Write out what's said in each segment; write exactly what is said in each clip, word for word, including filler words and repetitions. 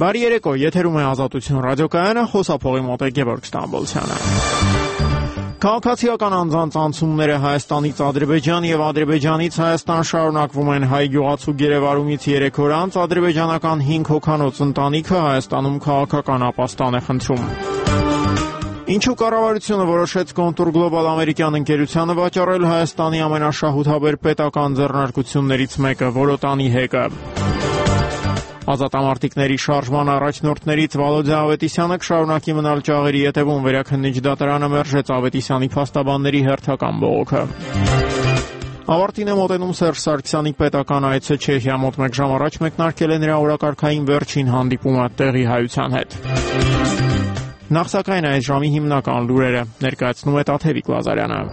Բարի երեկո, եթերում է Ազատություն ռադիոկայանը, խոսափողի մոտ է Գևորգ Ստամբոլցյանը։ Քաղաքացիական անձանց անցումները Հայաստանից Ադրբեջան եւ Ադրբեջանից Հայաստան շարունակվում են։ Հայ գյուղացու գերեվարումից երեք օր անց ադրբեջանական հինգ հոգանոց ընտանիքը Հայաստանում քաղաքական ապաստան է խնդրում։ Ինչու կառավարությունը որոշեց Contour Global ամերիկյան ընկերությանը վաճառել Հայաստանի ամենաշահութաբեր պետական ձեռնարկություններից մեկը՝ Որոտանի հեկը։ Ազատամարտիկների շարժման առաջնորդներից Վալոդյա Ավետիսյանը կշարունակի մնալ ճաղերի ետևում։ Վերաքննիչ դատարանը մերժեց Ավետիսյանի փաստաբանների հերթական բողոքը։ Ավարտին է մոտենում Սերժ Սարգսյանի պետական այցը Չեխիա։ Մոտ մեկ ժամ առաջ մեկնարկել է նրա օրակարգային վերջին հանդիպումը տեղի հայության հետ։ Նախ սակայն այս ժամի հիմնական լուրերը ներկայացնում է Տաթևիկ Լազարյանը։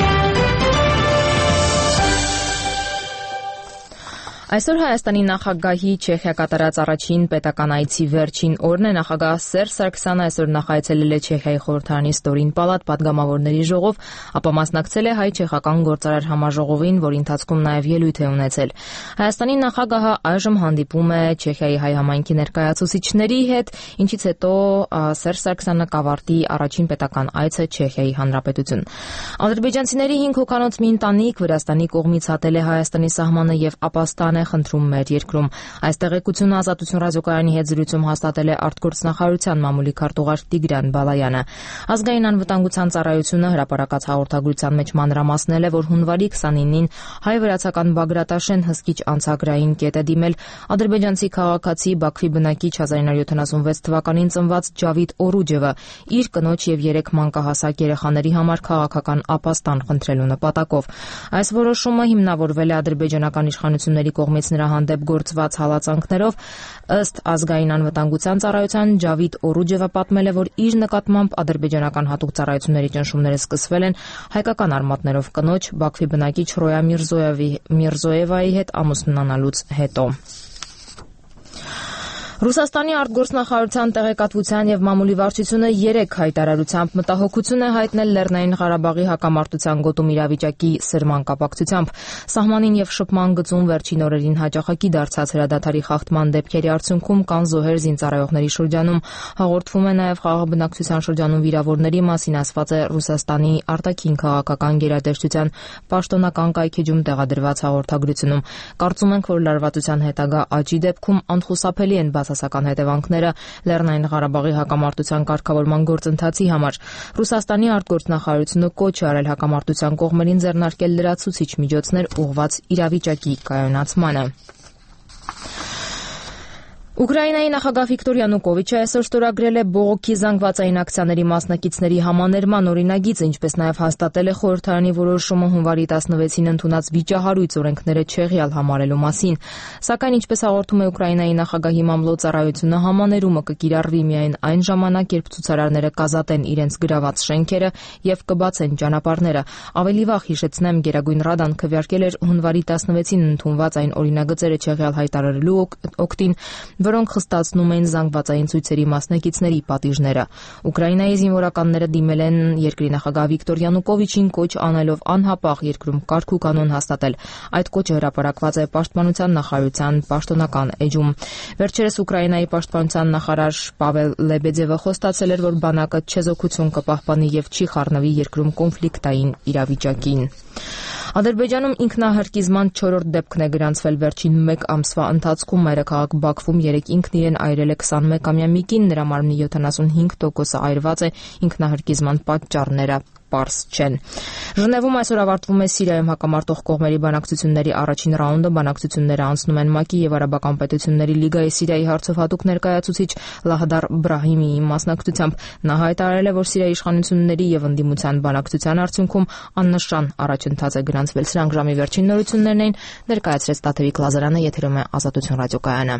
Այսօր Հայաստանի նախագահի Չեխիա կատարած առաջին պետական այցի վերջին օրն է։ Նախագահ Սերժ Սարգսյանը այսօր նախայցելել է Չեխիայի խորհրդարանի Ստորին պալատ պատգամավորների ժողով, ապա մասնակցել է հայ-չեխական գործարար համաժողովին, որի ընթացքում նաև ելույթ է ունեցել։ Հայաստանի նախագահը այժմ հանդիպում է Չեխիայի հայ համայնքի ներկայացուցիչների հետ, ինչից հետո Սերժ Սարգսյանը կավարտի առաջին պետական այցը Չեխիայի Հանրապետություն։ Ադրբեջանցիների հինգ հոգանոց մի ընտանիք Վրաստանի կողմից հատել է Հայաստանի սահմանը եւ ապաստան խնդրում մեր երկրում։ Այս տեղեկությունը Ազատություն ռադիոկայանի հետ զրույցում հաստատել է արտգործնախարարության մամուլի քարտուղար Տիգրան Բալայանը։ Ազգային անվտանգության ծառայությունը հրապարակած հաղորդագրության մեջ մանրամասնել է, որ հունվարի քսանինին հայ-վրացական Բագրատաշեն հսկիչ անցագրային կետ է դիմել ադրբեջանցի քաղաքացի Բաքվի բնակիչ հազար ինը հարյուր յոթանասունվեց թվականին ծնված Ջավիդ Օրուջևը իր կնոջ եւ երեք մանկահասակ երեխաների համար քաղաքական ապաստան խնդրելու նպատակով։ Այս որոշումը հիմնավորվել է ադրբեջանական իշխանությունների կողմից նրա հանդեպ գործված հալածանքներով։ Ըստ ազգային անվտանգության ծառայության Ջավիդ Օրուջևը պատմել է, որ իր նկատմամբ ադրբեջանական հատուկ ծառայությունների ճնշումները սկսվել են հայկական արմատներով կնոջ Բաքվի բնակիչ Ռոյա Միրզոևայի հետ ամուսնանալուց հետո։ Ռուսաստանի արտգործնախարարության տեղեկատվության եւ մամուլի վարչությունը երեք հայտարարությամբ մտահոգություն է հայտնել Լեռնային Ղարաբաղի հակամարտության գոտում իրավիճակի սրման կապակցությամբ։ Սահմանին եւ շփման գծում վերջին օրերին հաճախակի դարձած հրադադարի խախտման դեպքերի արդյունքում կան զոհեր զինծառայողների շրջանում։ Հաղորդվում է նաեւ խաղաղ բնակչության շրջանում վիրավորների մասին, ասված է Ռուսաստանի արտաքին քաղաքական գերատեսչության պաշտոնական կայքեջում տեղադրված հաղորդագրությունում։ Կարծում ենք, որ լարվածության հետագա աճի դեպքում անխուսափելի են բացասական հետևանքները Լեռնային Ղարաբաղի հակամարտության կարգավորման գործընթացի համար։ Ռուսաստանի արտգործնախարարությունը կոչ է արել հակամարտության կողմերին ձեռնարկել լրացուցիչ միջոցներ ուղղված իրավիճակի կայունացմանը։ Ուկրաինայի նախագահ Վիկտոր Յանուկովիչը այսօր ստորագրել է բողոքի զանգվածային ակցիաների մասնակիցների համաներման օրինագիծը, ինչպես նաև հաստատել է խորհրդարանի որոշումը հունվարի տասնվեցին ընդունած վիճահարույց օրենքները չեղյալ համարելու մասին։ Սակայն, ինչպես հաղորդում է Ուկրաինայի նախագահի մամլոյ-ծառայությունը, համաներումը կկիրառվի միայն այն ժամանակ, երբ ցուցարարները կազատեն իրենց գրաված շենքերը եւ կբացեն ճանապարհները։ Ավելի վաղ հիշեցնեմ, Գերագույն Ռադան քվեարկել էր հունվարի տասնվեցին ընդունված այն օրինագծերը չեղյալ հայտարարելու օգտին, որոնք խստացնում են զանգվածային ցույցերի մասնակիցների պատիժները։ Ուկրաինայի զինվորականները դիմել են երկրի նախագահ Վիկտոր Յանուկովիչին կոչ անելով անհապաղ երկրում կարգ ու կանոն հաստատել։ Այդ կոչը հրապարակված է Պաշտպանության նախարարության պաշտոնական էջում։ Վերջերս Ուկրաինայի պաշտպանության նախարար Պավել Լեբեդևը խոստացել էր, որ բանակը չեզոքություն կպահպանի եւ չի խառնվի երկրում կոնֆլիկտային իրավիճակին։ Ադրբեջանում ինքնահրկիզման չորրորդ դեպքն է գրանցվել վերջին մեկ ամսվա ընթացքում։ Մայրաքաղաք Բաքվում երեկ ինքն իրեն այրել է քսանմեկամյա մի կին, նրա մարմնի յոթանասունհինգ տոկոսը այրված է, ինքնահրկիզման պատճառները պարզ չեն։ Ժնևում այսօր ավարտվում է Սիրիայում հակամարտող կողմերի բանակցությունների առաջին ռաունդը։ Բանակցությունները անցնում են ՄԱԿ-ի եւ Արաբական պետությունների լիգայի Սիրիայի հարցով հատուկ ներկայացուցիչ Լահդար Բրահիմիի մասնակցությամբ։ Նա հայտարարել է, որ Սիրիայի իշխանությունների եւ ընդդիմության բանակցության արդյունքում աննշան առաջընթաց է գրանցվել։ Սրանք ժամի վերջին նորություններն էին, ներկայացրեց Տաթևիկ Լազարյանը, եթերում է Ազատություն ռադիոկայանը։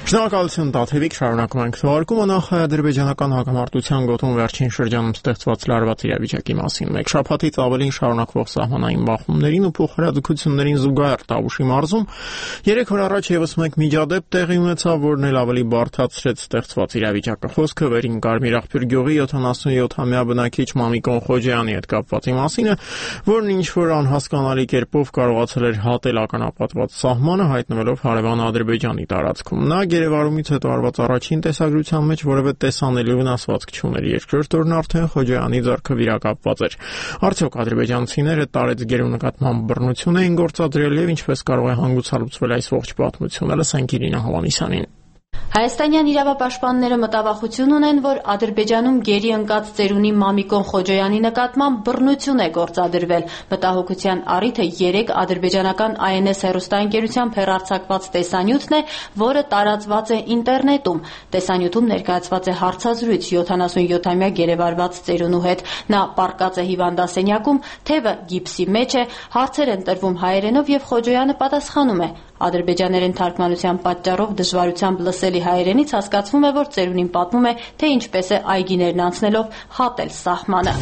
Շնորհակալություն Տաթևիկ, շարունակում ենք թողարկումը նախ ադրբեջանական հակամարտության գոտում վերջին շրջանում ստեղծված լարված իրավիճակի մասին։ Մեկ շաբաթից ավելին շարունակվող սահմանային բախումներին ու փոխհրաձգություններին զուգահեռ Տավուշի մարզում երեք օր առաջ եւս մեկ միջադեպ տեղի ունեցավ, որն էլ ավելի բարդացրեց ստեղծված իրավիճակը։ Խոսքը Վերին Կարմիր աղբյուր գյուղի յոթանասունյոթամյա բնակիչ Մամիկոն Խոջյանի հետ կապված մասին է, որն ինչ որ անհասկանալի կերպով կարողացել էր հատել ականապատված սահմանը, հայտնվելով հարևան Ադրբեջանի տարածքում։ Նա գերեվարումից հետո արված առաջին տեսագրության մեջ որևէ տեսանելի վնասվածք չուներ։ Երկրորդ օրն արդեն Խոջյանի ձեռքը վիրակապված էր։ Արդյոք ադրբեջանցիները տարեց գերու նկատմամբ բռնություն էին գործադրել եւ ինչպես կարող է հանգուցալուծվել այս ողջ պատմությունը, լսենք Իրինա Հովհաննիսյանին։ Հայաստանյան իրավապաշտպանները մտավախություն ունեն, որ Ադրբեջանում գերի ընկած ծերունի Մամիկոն Խոջոյանի նկատմամբ բռնություն է գործադրվել։ Մտահոգության առիթը երեք ադրբեջանական I N S հեռուստաընկերությամբ հեռարձակված տեսանյութն է, որը տարածված է ինտերնետում։ Տեսանյութում ներկայացված է հարցազրույց յոթանասունյոթամյա գերեվարված ծերունու հետ։ Նա պառկած է հիվանդասենյակում, թևը գիպսի մեջ է, հարցեր են տրվում հայերենով եւ Խոջոյանը պատասխանում է։ Ադրբեջաներեն թարգմանության պատճառով դժվարությամբ լսելի հայերենից հասկացվում է, որ ծերունին պատմում է, թե ինչպես է այգիներն անցնելով հատել սահմանը։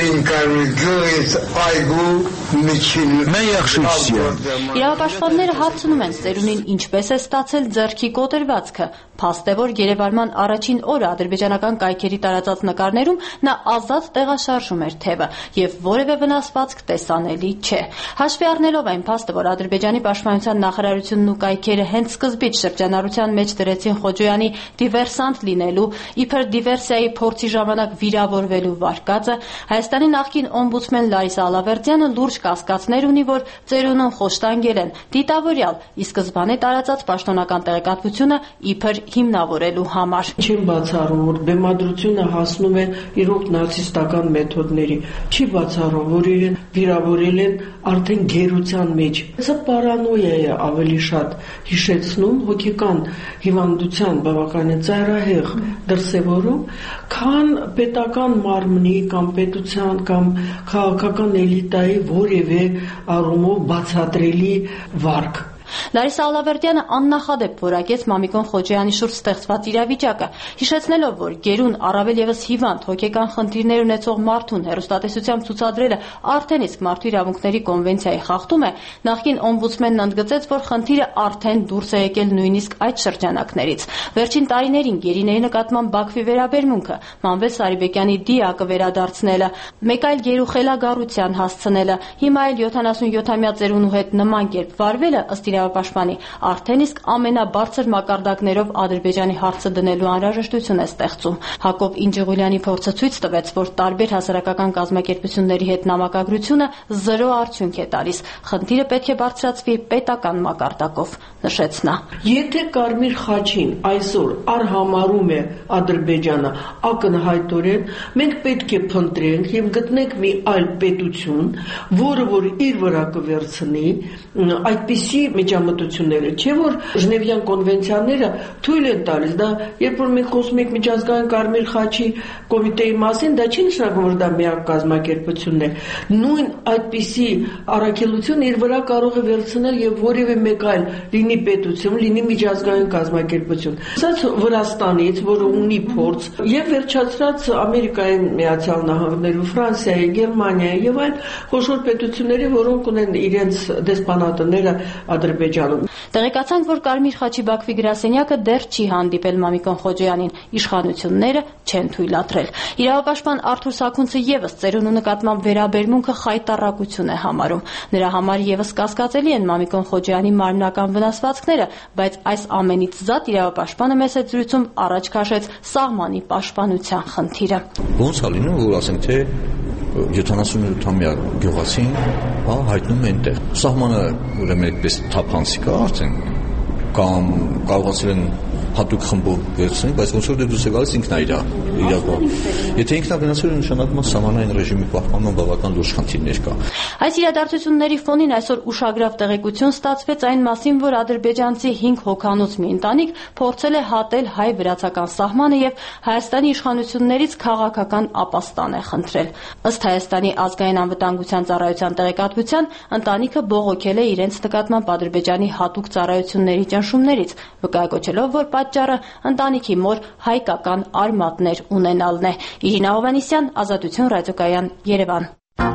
Իրավապաշտպանները հարցնում են ծերունին ինչպես է ստացել ձեռքի կոտրվածքը։ Փաստ է, որ գերեվարման առաջին օրը ադրբեջանական կայքերի տարածած նկարներում նա ազատ տեղաշարժում էր թևը եւ որևէ վնասվածք տեսանելի չէ։ Հաշվի առնելով այն փաստը, որ Ադրբեջանի պաշտպանության նախարարությունն ու կայքերը հենց սկզբից շրջանառության մեջ դրեցին Խոջոյանի դիվերսանտ լինելու, իբր դիվերսիայի փորձի ժամանակ վիրավորվելու վարկածը, Հայաստանի նախկին օմբուդսմեն Լարիսա Ալավերդյանը լուրջ կասկածներ ունի, որ ծերունուն խոշտանգել են դիտավորյալ, ի սկզբանե տարածած պաշտոնական տեղեկատվությունը իբր հիմնավորելու համար։ Չեմ բացառում, որ բեմադրությունը հասնում է իրոք նացիստական մեթոդների։ Չի բացառում, որ իրեն վիրավորել են արդեն գերության մեջ։ Սա պարանոյա է ավելի շատ հիշեցնում հոգեկան հիվանդության բավականին ծայրահեղ դրսևորում, քան պետական մարմնի կամ պետության կամ քաղաքական էլիտայի որևէ առումով բացատրելի վարք։ Լարիսա Ալավերդյանը աննախադեպ որակեց Մամիկոն Խոջոյանի շուրջ ստեղծված իրավիճակը, հիշեցնելով, որ գերուն առավել եւս հիվանդ հոգեկան խնդիրներ ունեցող մարդուն հեռուստատեսությամբ ցուցադրելը արդեն իսկ մարդու իրավունքների կոնվենցիայի խախտում է, նախկին օմբուդսմենն ընդգծեց, որ խնդիրը արդեն դուրս է եկել նույնիսկ այդ շրջանակներից։ Վերջին տարիներին գերիների նկատմամբ Բաքվի վերաբերմունքը, Մանվել Սարիբեկյանի դիակը վերադարձնելը, մեկ այլ գերու խելագարության հասցնելը, հիմա էլ յոթանասունյոթամյա ծերունու հետ նման կերպ վարվելը ըստ իրավապաշտպանի արդեն իսկ ամենաբարձր մակարդակներով Ադրբեջանի հարցը դնելու անհրաժեշտություն է ստեղծում։ Հակոբ Ինջիղուլյանի փորձը ցույց տվեց, որ տարբեր հասարակական կազմակերպությունների հետ նամակագրությունը զրո արդյունք է տալիս։ Խնդիրը պետք է բարձրացվի պետական մակարդակով, նշեց նա։ Եթե Կարմիր խաչին այսօր արհամարում է Ադրբեջանը ակնհայտորեն, մենք պետք է փնտրենք եւ գտնենք մի այլ պետություն, որը որ իր վրա կվերցնի այդպիսի միջամտությունները, չէ որ Ժնևյան կոնվենցիաները թույլ են տալիս, դա երբ որ մենք խոսում ենք միջազգային Կարմիր խաչի կոմիտեի մասին, դա չի նշանակում, որ դա միակ կազմակերպությունն է։ Նույն այդպիսի առաքելություն իր վրա կարող է վերցնել եւ որևէ մեկ այլ լինի պետություն, լինի միջազգային կազմակերպություն։ Ասած Վրաստանից, որը ունի փորձ, եւ վերջացրած Ամերիկայի Միացյալ Նահանգների, Ֆրանսիայի, Գերմանիայի եւ այլ խոշոր պետությունների, որոնք ունեն իրենց դեսպանատները Ադրբեջանում։ Տեղեկացանք, որ Կարմիր խաչի Բաքվի գրասենյակը դեռ չի հանդիպել Մամիկոն Խոջոյանին, իշխանությունները չեն թույլատրել։ Իրավապաշտպան Արթուր Սաքունցը եւս ծերունու նկատմամբ վերաբերմունքը խայտառակություն է համարում։ Նրա համար եւս կասկածելի են Մամիկոն Խոջոյանի մարմնական վնասվածքները, բայց այս ամենից զատ իրավապաշտպանը մեծ զրույցում առաջ քաշեց սահմանի պաշտպանության խնդիրը։ Ոնց է լինում, որ ասենք թե յոթանասունյոթամյա գյուղացին, հա, հայտնում է այնտեղ։ Սահմանը ուրեմն այդպես թափանցիկ է արդեն, կամ կարողացել են հատուկ խմբով վերցնել, բայց ոնց որ դեպս է գալիս ինքն է իր իրական։ Եթե ինքն է գնացել, նշանակում է սահմանային ռեժիմի պահպանման բավական լուրջ խնդիրներ կա։ Այս իրադարձությունների ֆոնին այսօր ուշագրավ տեղեկություն ստացվեց այն մասին, որ ադրբեջանցի հինգ հոգանոց մի ընտանիք փորձել է հատել հայ-վրացական սահմանը եւ Հայաստանի իշխանություններից քաղաքական ապաստան է խնդրել։ Ըստ Հայաստանի ազգային անվտանգության ծառայության տեղեկատվության, ընտանիքը բողոքել է իրենց նկատմամբ Ադրբեջանի հատուկ ծառայությունների ճնշումներից, վկայակոչելով, որ պատճառը ընտանիքի մոր հայկական արմատներ ունենալն է։ Իրինա Հովհաննիսյան, Ազատություն ռադիոկայան, Երևան։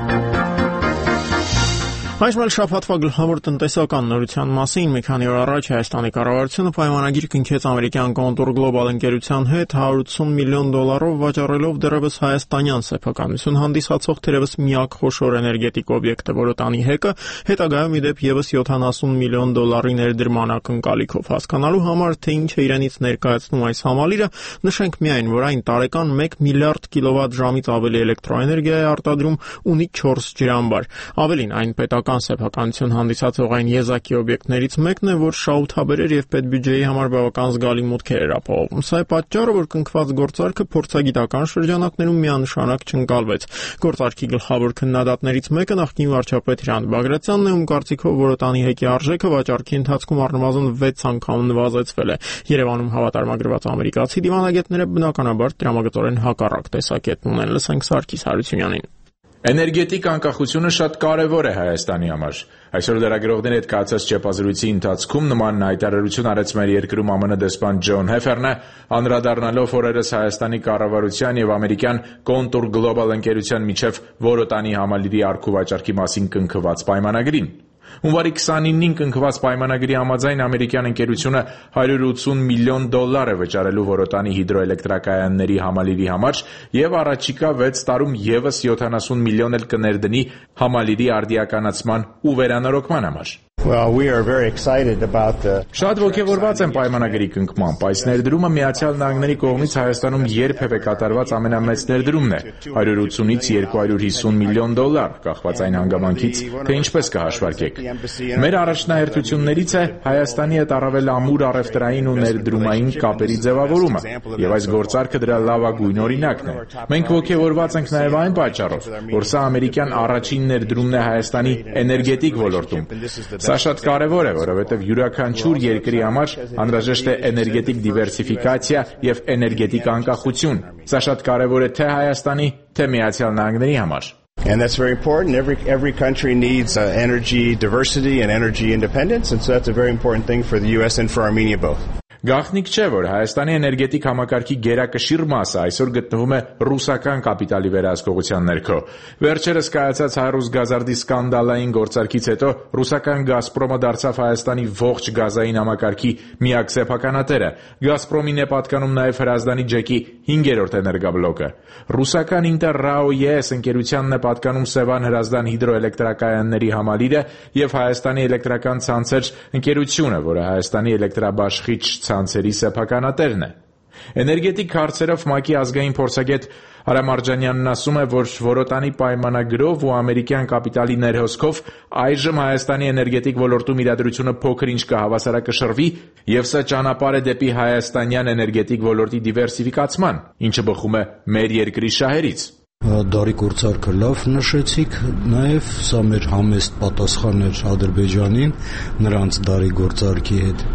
Այսօր շաբաթվա գլխավոր տնտեսական նորության մասին մի քանի օր առաջ Հայաստանի կառավարությունը պայմանագիր կնքեց ամերիկյան Contour Global ընկերության հետ հարյուր ութսուն միլիոն դոլարով վաճառելով դեռևս հայաստանյան սեփականություն հանդիսացող թերևս միակ խոշոր էներգետիկ օբյեկտը Որոտանի հեկը, հետագայում ի դեպ եւս յոթանասուն միլիոն դոլարի ներդրման ակնկալիքով հասկանալու համար, թե ինչ է իրենից ներկայացնում այս համալիրը, նշենք միայն, որ այն տարեկան մեկ միլիարդ կիլովատ ժամից ավելի էլեկտրոէներգիա է արտադրում, ունի չորս ջրամբար։ Ավելին, այն պետական սեփականություն հանդիսացող այն եզակի օբյեկտներից մեկն է, որ շահութաբերեր եւ պետբյուջեի համար բավական զգալի մուտքեր էր ապահովում։ Սա է պատճառը, որ կնքված գործարքը փորձագիտական շրջանակներում միանշանակ չընկալվեց։ Գործարքի գլխավոր քննադատներից մեկը նախկին վարչապետ Հրանտ Բագրատյանն է, ում կարծիքով Որոտանի հեկի արժեքը վաճառքի ընթացքում առնվազն վեց անգամ նվազեցվել է։ Երևանում հավատարմագրված ամերիկացի դիվանագետները բնականաբար տրամագծորեն հակառակ տեսակետն ունեն։ Լսենք Սարգիս Հարությունյանին։ Էներգետիկ անկախությունը շատ կարևոր է Հայաստանի համար։ Այսօր լրագրողների հետ կայացած ճեպազրույցի ընթացքում նման հայտարարություն արեց մեր երկրում ԱՄՆ դեսպան Ջոն Հեֆերնը, անդրադառնալով օրերս Հայաստանի կառավարության եւ ամերիկյան Contour Global ընկերության միջև Որոտանի համալիրի առքուվաճառքի մասին կնքված պայմանագրին։ Հունվարի քսանինին կնքված պայմանագրի համաձայն ամերիկյան ընկերությունը հարյուր ութսուն միլիոն դոլար է վճարելու Որոտանի հիդրոէլեկտրակայանների համալիրի համար եւ առաջիկա վեց տարում եւս յոթանասուն միլիոն էլ կներդնի համալիրի արդիականացման ու վերանորոգման համար։ Well, we are very excited about the Շատ ողջավորված եմ պայմանագրի կնքմամբ։ Այս ներդրումը Միացյալ Նահանգների կողմից Հայաստանում երբևէ կատարված ամենամեծ ներդրումն է՝ հարյուր ութսունից երկու հարյուր հիսուն միլիոն դոլար, կախված այն հանգամանքից, թե ինչպես կհաշվարկեք։ Մեր առաջնահերթություններից է Հայաստանի հետ առավել ամուր առևտրային ու ներդրումային կապերի ձևավորումը, եւ այս գործարքը դրա լավագույն օրինակն է։ Մենք ողջավորված ենք նաեւ այն պատճառով, որ սա ամերիկյան առաջին ներդրումն է Հայաստանի էներգետիկ ոլորտում։ Սա շատ կարևոր է, որովհետև յուրաքանչյուր երկրի համար անհրաժեշտ է էներգետիկ դիվերսիֆիկացիա եւ էներգետիկ անկախություն։ Սա շատ կարևոր է թե Հայաստանի, թե Միացյալ Նահանգների համար։ And that's very important. Every every country needs uh, energy diversity and energy independence, and so that's a very important thing for the U S and for Armenia both. Գաղտնիք չէ, որ Հայաստանի էներգետիկ համակարգի գերակշիռ մասը այսօր գտնվում է ռուսական կապիտալի վերահսկողության ներքո։ Վերջերս կայացած Հայ-Ռուսգազարդի սկանդալային գործարքից հետո ռուսական Գազպրոմը դարձավ Հայաստանի ողջ գազային համակարգի միակ սեփականատերը։ Գազպրոմին է պատկանում նաև Հրազդանի ջեկի հինգերորդ էներգաբլոկը։ Ռուսական Ինտերրաոյես ընկերությանն է պատկանում Սևան Հրազդան հիդրոէլեկտրակայանների համալիրը եւ Հայաստանի էլեկտրական ցանցեր ընկերությունը, որը Հայաստանի էլեկտրաբաշխիչ ցանցերի սեփականատերն է։ Էներգետիկ հարցերով ՄԱԿ-ի ազգային փորձագետ Արամ Արջանյանն ասում է, որ Որոտանի պայմանագրով ու ամերիկյան կապիտալի ներհոսքով այժմ Հայաստանի էներգետիկ ոլորտում իրադրությունը փոքր-ինչ կհավասարակշռվի եւ սա ճանապարհ է դեպի հայաստանյան էներգետիկ ոլորտի դիվերսիֆիկացման, ինչը բխում է մեր երկրի շահերից։ Դարի գործարքը լավ նշեցիք, նաև սա մեր համեստ պատասխան էր Ադրբեջանին նրանց դարի գործարքի հետ։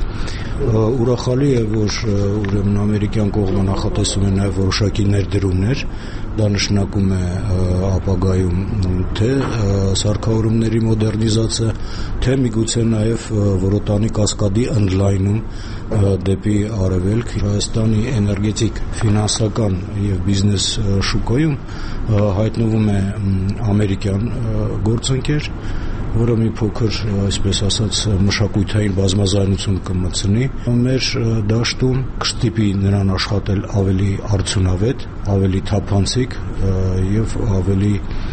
Ուրախալի է, որ ուրեմն ամերիկյան կողմը նախատեսում է նաև որոշակի ներդրումներ, դա նշանակում է ապագայում թե սարքավորումների մոդեռնիզացիա, թե միգուցե նաև Որոտանի կասկադի ընդլայնում դեպի արևելք։ Հայաստանի էներգետիկ, ֆինանսական եւ բիզնես շուկայում հայտնվում է ամերիկյան գործընկեր, որը մի փոքր, այսպես ասած, մշակութային բազմազանություն կմտցնի մեր դաշտում, կստիպի նրան աշխատել ավելի արդյունավետ, ավելի թափանցիկ եւ ավելի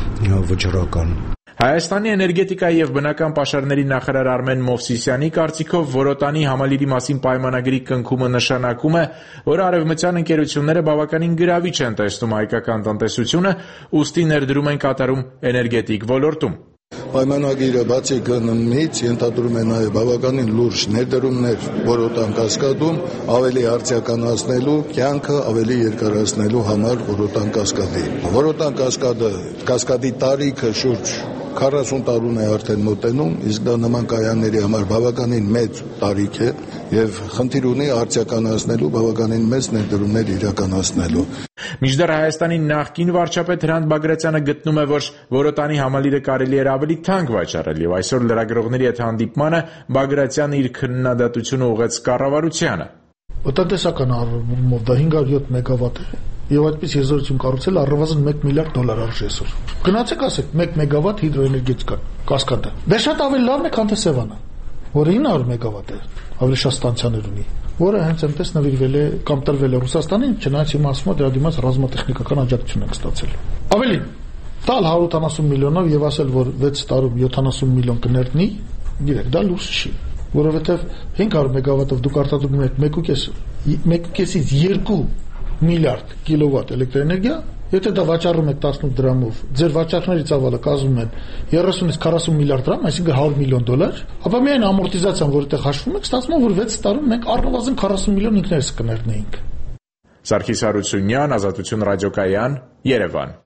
վճռական։ Հայաստանի էներգետիկայի եւ բնական պաշարների նախարար Արմեն Մովսիսյանի կարծիքով Որոտանի համալիրի մասին պայմանագրի կնքումը նշանակում է, որ արևմտյան ընկերությունները բավականին գրավիչ են տեսնում հայկական տնտեսությունը, ուստի ներդրում են կատարում էներգետիկ ոլորտում։ Պայմանագիրը բացի գնումից ենթադրում է նաև բավականին լուրջ ներդրումներ Որոտան կասկադում ավելի արդիականացնելու, կյանքը ավելի երկարացնելու համար Որոտան կասկադի։ Որոտան կասկադը, կասկադի տարիքը շուրջ քառասուն տարուն է արդեն մոտենում, իսկ դա նման կայանների համար բավականին մեծ տարիք է եւ խնդիր ունի արդիականացնելու, բավականին մեծ ներդրումներ իրականացնելու։ Մինչդեռ Հայաստանի նախկին վարչապետ Հրանտ Բագրատյանը գտնում է, որ Որոտանի համալիրը կարելի էր ավելի թանկ վաճառել եւ այսօր լրագրողների հետ հանդիպմանը Բագրատյանը իր քննադատությունը ուղղեց կառավարությանը։ Տնտեսական առումով դա հինգ հարյուր յոթ մեգավատ է եւ այդպես եզրություն կառուցել առնվազն մեկ միլիարդ դոլար արժի այսօր։ Գնացեք ասեք մեկ մեգավատ հիդրոէներգետիկա կասկադը։ Դա շատ ավելի լավն է, քան թե Սևանը, որը ինը հարյուր մեգավատ է, ավելի շատ ստանցիաներ ունի, որը հենց այնպես նվիրվել է կամ տրվել է Ռուսաստանին, չնայած հիմա ասում է դրա դիմաց ռազմատեխնիկական աջակցություն ենք ստացել։ Ավելին, տալ հարյուր ութանասուն միլիոնով եւ ասել, որ վեց տարում յոթանասուն միլիոն կներդնի, գիտեք, դա լուրջ չի, որովհետեւ հինգ հարյուր մեգավատով դուք արտադրում եք մեկ ու կես մեկ ու կեսից երկու միլիարդ կիլովատ էլեկտրոէներգիա, եթե դա վաճառում եք տասնութ դրամով, ձեր վաճառքների ծավալը կազմում են երեսունից քառասուն միլիարդ դրամ, այսինքն հարյուր միլիոն դոլար, ապա միայն ամորտիզացիան, որ այդտեղ հաշվում եք, ստացվում է, որ վեց տարում մենք առնվազն քառասուն միլիոն ինքներս կներդնեինք։ Սարգիս Հարությունյան, Ազատություն ռադիոկայան, Երևան։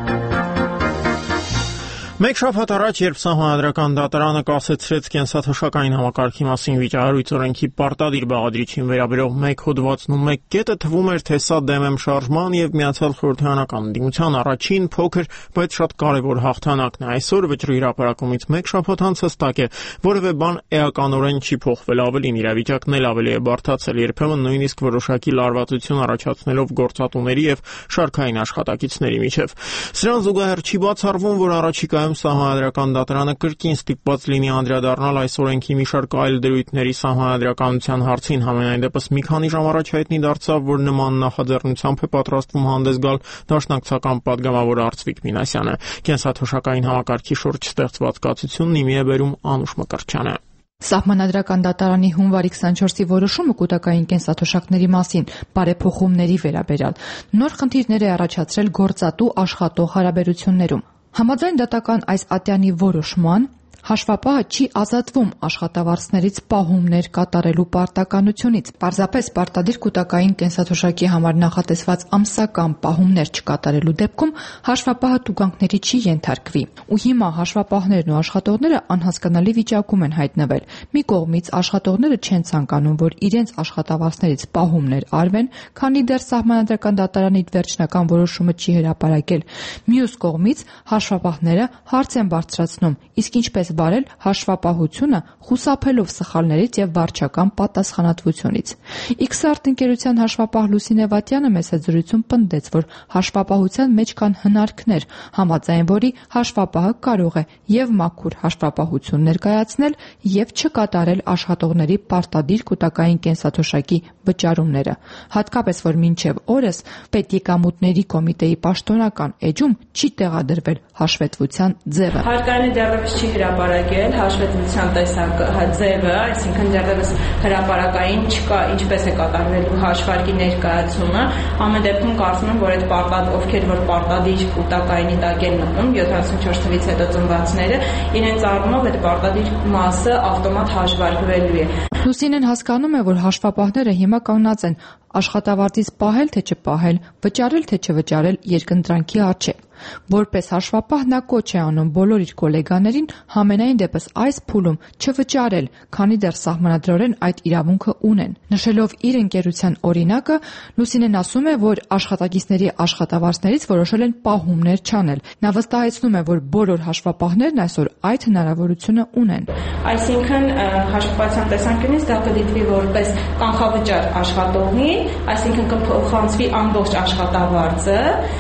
Մեկ շաբաթ առաջ, երբ Սահմանադրական դատարանը կասեցրեց կենսաթոշակային համակարգի մասին վիճահարույց օրենքի պարտադիր բաղադրիչին վերաբերող մեկ հոդվածն ու մեկ կետը, թվում էր, թե սա դեմ եմ շարժման եւ Միացյալ Խորհրդարանական ընդդիմության առաջին փոքր, բայց շատ կարեւոր հաղթանակն է։ Այսօր վճռի հրապարակումից մեկ շաբաթ անց հստակ է, որևէ բան էականորեն չի փոխվել, ավելին իրավիճակն էլ ավելի է բարդացել, երբեմն նույնիսկ որոշակի լարվածություն առաջացնելով գործատուների եւ շարքային աշխատակիցների միջեւ։ Սրան զուգահեռ չի բացառվում, որ առաջիկայում Սահմանադրական դատարանը կրկին ստիպված լինի անդրադառնալ այս օրենքի մի շարք այլ դրույթների սահմանադրականության հարցին, համենայն դեպս մի քանի ժամ առաջ հայտնի դարձավ, որ նման նախաձեռնությամբ է պատրաստվում հանդես գալ դաշնակցական պատգամավոր Արծվիկ Մինասյանը։ Կենսաթոշակային համակարգի շուրջ ստեղծված կացությունն իմի է բերում Անուշ Մկրտչյանը։ Սահմանադրական դատարանի հունվարի քսանչորսի որոշումը կൂട്ടակային կենսաթոշակների մասին բարեփոխումների վերաբերյալ նոր խնդիրներ է առաջացրել գործատու աշխատող հարաբերություններում։ Համաձայն դատական այս ատյանի որոշման հաշվապահը չի ազատվում աշխատավարձներից պահումներ կատարելու պարտականությունից։ Պարզապես պարտադիր կൂട്ടակային կենսաթոշակի համար նախատեսված ամսական պահումներ չկատարելու դեպքում հաշվապահը տուգանքների չի ենթարկվի։ Ու հիմա հաշվապահներն ու աշխատողները անհասկանալի վիճակում են հայտնվել։ Մի կողմից աշխատողները չեն ցանկանում, որ իրենց աշխատավարձներից պահումներ արվեն, քանի դեռ Սահմանադրական դատարանի վերջնական որոշումը չի հրապարակել։ Մյուս կողմից հաշվապահները հարց են բարձրացնում, իսկ ինչպես վարել հաշվապահությունը խուսափելով սխալներից եւ վարչական պատասխանատվությունից։ X-Art ընկերության հաշվապահ Լուսինե Վատյանը մեծ զրույցում պնդեց, որ հաշվապահության մեջ կան հնարքներ, համաձայն որի հաշվապահը կարող է եւ մաքուր հաշվապահություն ներկայացնել եւ չկատարել աշխատողների պարտադիր կൂട്ടակային կենսաթոշակի վճարումները։ Հատկապես որ մինչեւ օրս պետեկամուտների կոմիտեի պաշտոնական էջում չի տեղադրվել հաշվետվության ձևը։ Հարկային դեռևս չի հրապարակել հաշվետվության տեսակ ձևը, այսինքն դեռևս հրապարակային չկա, ինչպես է կատարվելու հաշվարկի ներկայացումը։ Ամեն դեպքում կարծում եմ, որ այդ պարտադիր ովքեր որ պարտադիր կൂട്ടակայինի տակ են մտնում յոթանասունչորս թվից հետո ծնվածները, իրենց առումով այդ պարտադիր մասը ավտոմատ հաշվարկվելու է։ Լուսինեն հասկանում է, որ հաշվապահները հիմա կանգնած են աշխատավարձից պահել թե չպահել, վճարել թե չվճարել երկընտրանքի առջև։ Որպես հաշվապահ նա կոչ է անում բոլոր իր գոլեգաներին համենայն դեպս այս փուլում չվճարել, քանի դեռ սահմանադրորեն այդ իրավունքը ունեն։ Նշելով իր ընկերության օրինակը, Լուսինեն ասում է, որ աշխատակիցների աշխատավարձներից որոշել են պահումներ չանել։ Նա վստահեցնում է, որ բոլոր հաշվապահներն այսօր այդ հնարավորությունը ունեն։ Այսինքն հաշվապահության տեսանկյունից դա կդիտվի որպես կանխավճար աշխատողի, այսինքն կփոխանցվի ամբողջ աշխատավարձը,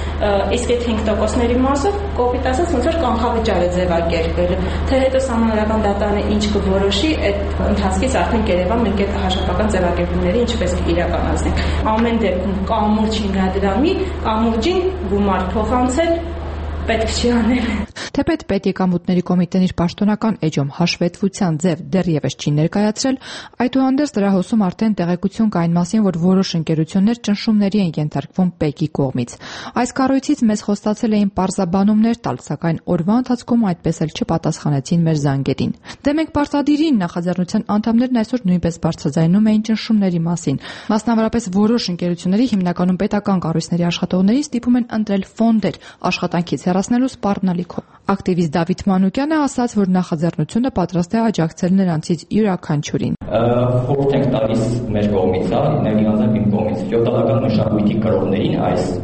իսկ այդ հինգ տոկոսների մասը կոպիտ ասած ոնց որ կանխավճար է ձևակերպել, թե հետո Սահմանադրական դատարանը ինչ կորոշի, այդ ընթացքից արդեն կերևա մենք այդ հաշվապահական ձևակերպումները ինչպես կիրականացնենք։ Ամեն դեպքում կամուրջ հիմնադրամի կամուրջին գումար փոխանցել պետք չի անել։ Թեպետ պետեկամուտների կոմիտեն իր պաշտոնական էջում հաշվետվության ձև դեռևս չի ներկայացրել, այդուհանդերձ դրա հոսում արդեն տեղեկություն կա այն մասին, որ որոշ ընկերություններ ճնշումների են ենթարկվում ՊԵԿ-ի կողմից։ Այս կառույցից մեզ խոստացել էին պարզաբանումներ տալ, սակայն օրվա ընթացքում այդպես էլ չպատասխանեցին մեր զանգերին։ Դե մենք պարտադիրին նախաձեռնության անդամներն այսօր նույնպես բարձրաձայնում էին ճնշումների մասին։ Մասնավորապես որոշ ընկերությունների, հիմնականում պետական կառույցների աշխատողներին ստիպում են ընտրել ֆոնդեր աշխատանքից հեռացնելու սպառնալիքով։ Ակտիվիստ Դավիթ Մանուկյանը ասաց, որ նախաձեռնությունը պատրաստ է աջակցել նրանցից յուրաքանչյուրին։ Խորհուրդ ենք տալիս մեր կողմից, հա, իրանձնական իմ կողմից, ֆեոդալական մշակույթի կրողներին այս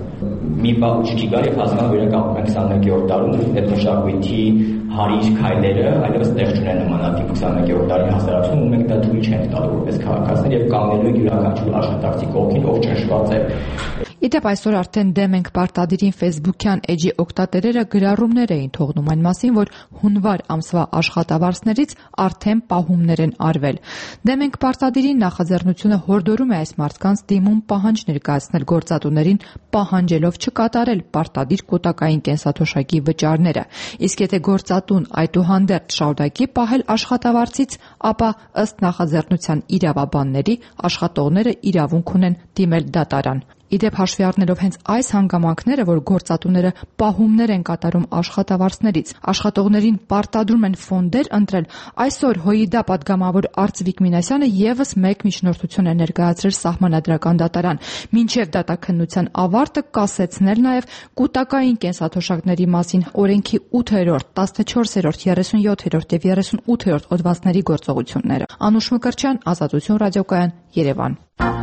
մի բա ուշքի գա եւ հասկանա որ իրենք ապրում են քսաներկերորդ դարում այդ մշակույթի հարիր քայլերը այլևս տեղ չունեն նմանատիպ քսաներկերորդ դարի հասարակությունում ու մենք դա թույլ չենք տալու որպես քաղաքացիներ եւ կանգնելու ենք յուրաքանչյուր աշխատակցի կողքին ով ճնշված է։ Իդեպ այսօր արդեն դեմ ենք պարտադիրին Facebook-յան էջի օգտատերերը գրառումներ էին թողնում այն մասին, որ հունվար ամսվա աշխատավարձներից արդեն պահումներ են արվել։ Դեմ ենք պարտադիրին նախաձեռնությունը հորդորում է այս մարդկանց դիմում պահանջ ներկայացնել գործատուներին պահանջելով չկատարել պարտադիր կուտակային կենսաթոշակի վճարները։ Իսկ եթե գործատուն այդուհանդերձ շարունակի պահել աշխատավարձից, ապա ըստ նախաձեռնության իրավաբանների աշխատողները իրավունք ունեն դիմել դատարան։ Իդեպ հաշվի առնելով հենց այս հանգամանքները, որ գործատուները պահումներ են կատարում աշխատավարձներից, աշխատողներին պարտադրում են ֆոնդեր ընտրել, այսօր ՀՅԴ պատգամավոր Արծվիկ Մինասյանը եւս մեկ միջնորդություն է ներկայացրել սահմանադրական դատարան, մինչև դատաքննության ավարտը կասեցնել նաեւ կուտակային կենսաթոշակների մասին օրենքի ութերորդ, տասնչորսերորդ, երեսունյոթերորդ եւ երեսունութերորդ հոդվածների գործողությունները։ Անուշ Մկրտչյան, Ազատություն ռադիոկայան, Երևան։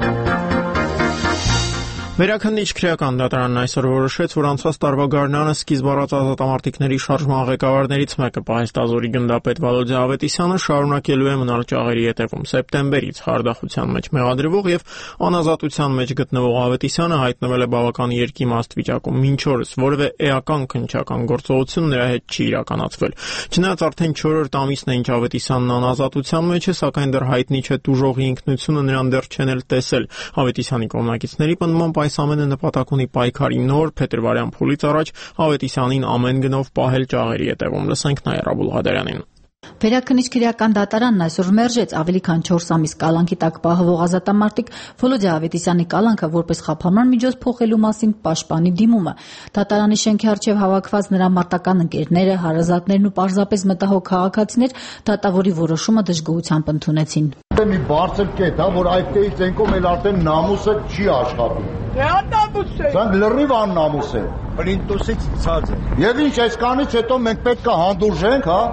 Վերաքննիչ քրեական դատարանն այսօր որոշեց, որ անցած տարվա գարնանը սկիզբ առած ազատամարտիկների շարժման ղեկավարներից մեկը Պահեստազորի գնդապետ Վալոդյա Ավետիսյանը շարունակելու է մնալ ճաղերի ետևում։ Սեպտեմբերից խարդախության մեջ մեղադրվող եւ անազատության մեջ գտնվող Ավետիսյանը հայտնվել է բավական երկիմաստ վիճակում։ Մինչ օրս որևէ էական քննչական գործողություն նրա հետ չի իրականացվել։ Չնայած արդեն չորրորդ ամիսն է ինչ Ավետիսյանն անազատության մեջ է, սակայն դեռ հայտնի չէ տուժողի ինքնությունը նրան դեռ չեն էլ տեսել։ Ավետիսյանի կողմնակիցների պնդմամբ այս ամենը նպատակ ունի պայքարի նոր փետրվարյան փուլից առաջ Ավետիսյանին ամեն գնով պահել ճաղերի ետևում։ Լսենք Նաիրա Աբուլղադարյանին։ Վերաքննիչ քրեական դատարանն այսօր մերժեց ավելի քան չորս ամիս կալանքի տակ պահվող ազատամարտիկ Վոլոդյա Ավետիսյանի կալանքը որպես խափանման միջոց փոխելու մասին պաշտպանի դիմումը։ Դատարանի շենքի առջև հավաքված նրա մարտական ընկերները, հարազատներն ու պարզապես մտահոգ քաղաքացիներ դատավորի որոշումը դժգոհությամբ ընդունեցին։ Մի բարձր կետ, հա, որ այդ կեից ենքով էլ արդեն նամուսը չի աշխատում։ Սրանք լրիվ աննամուս են։ Պլինտուսից ցած է։ Եվ ինչ այսքանից հետո մենք պետք է հանդուրժենք, հա։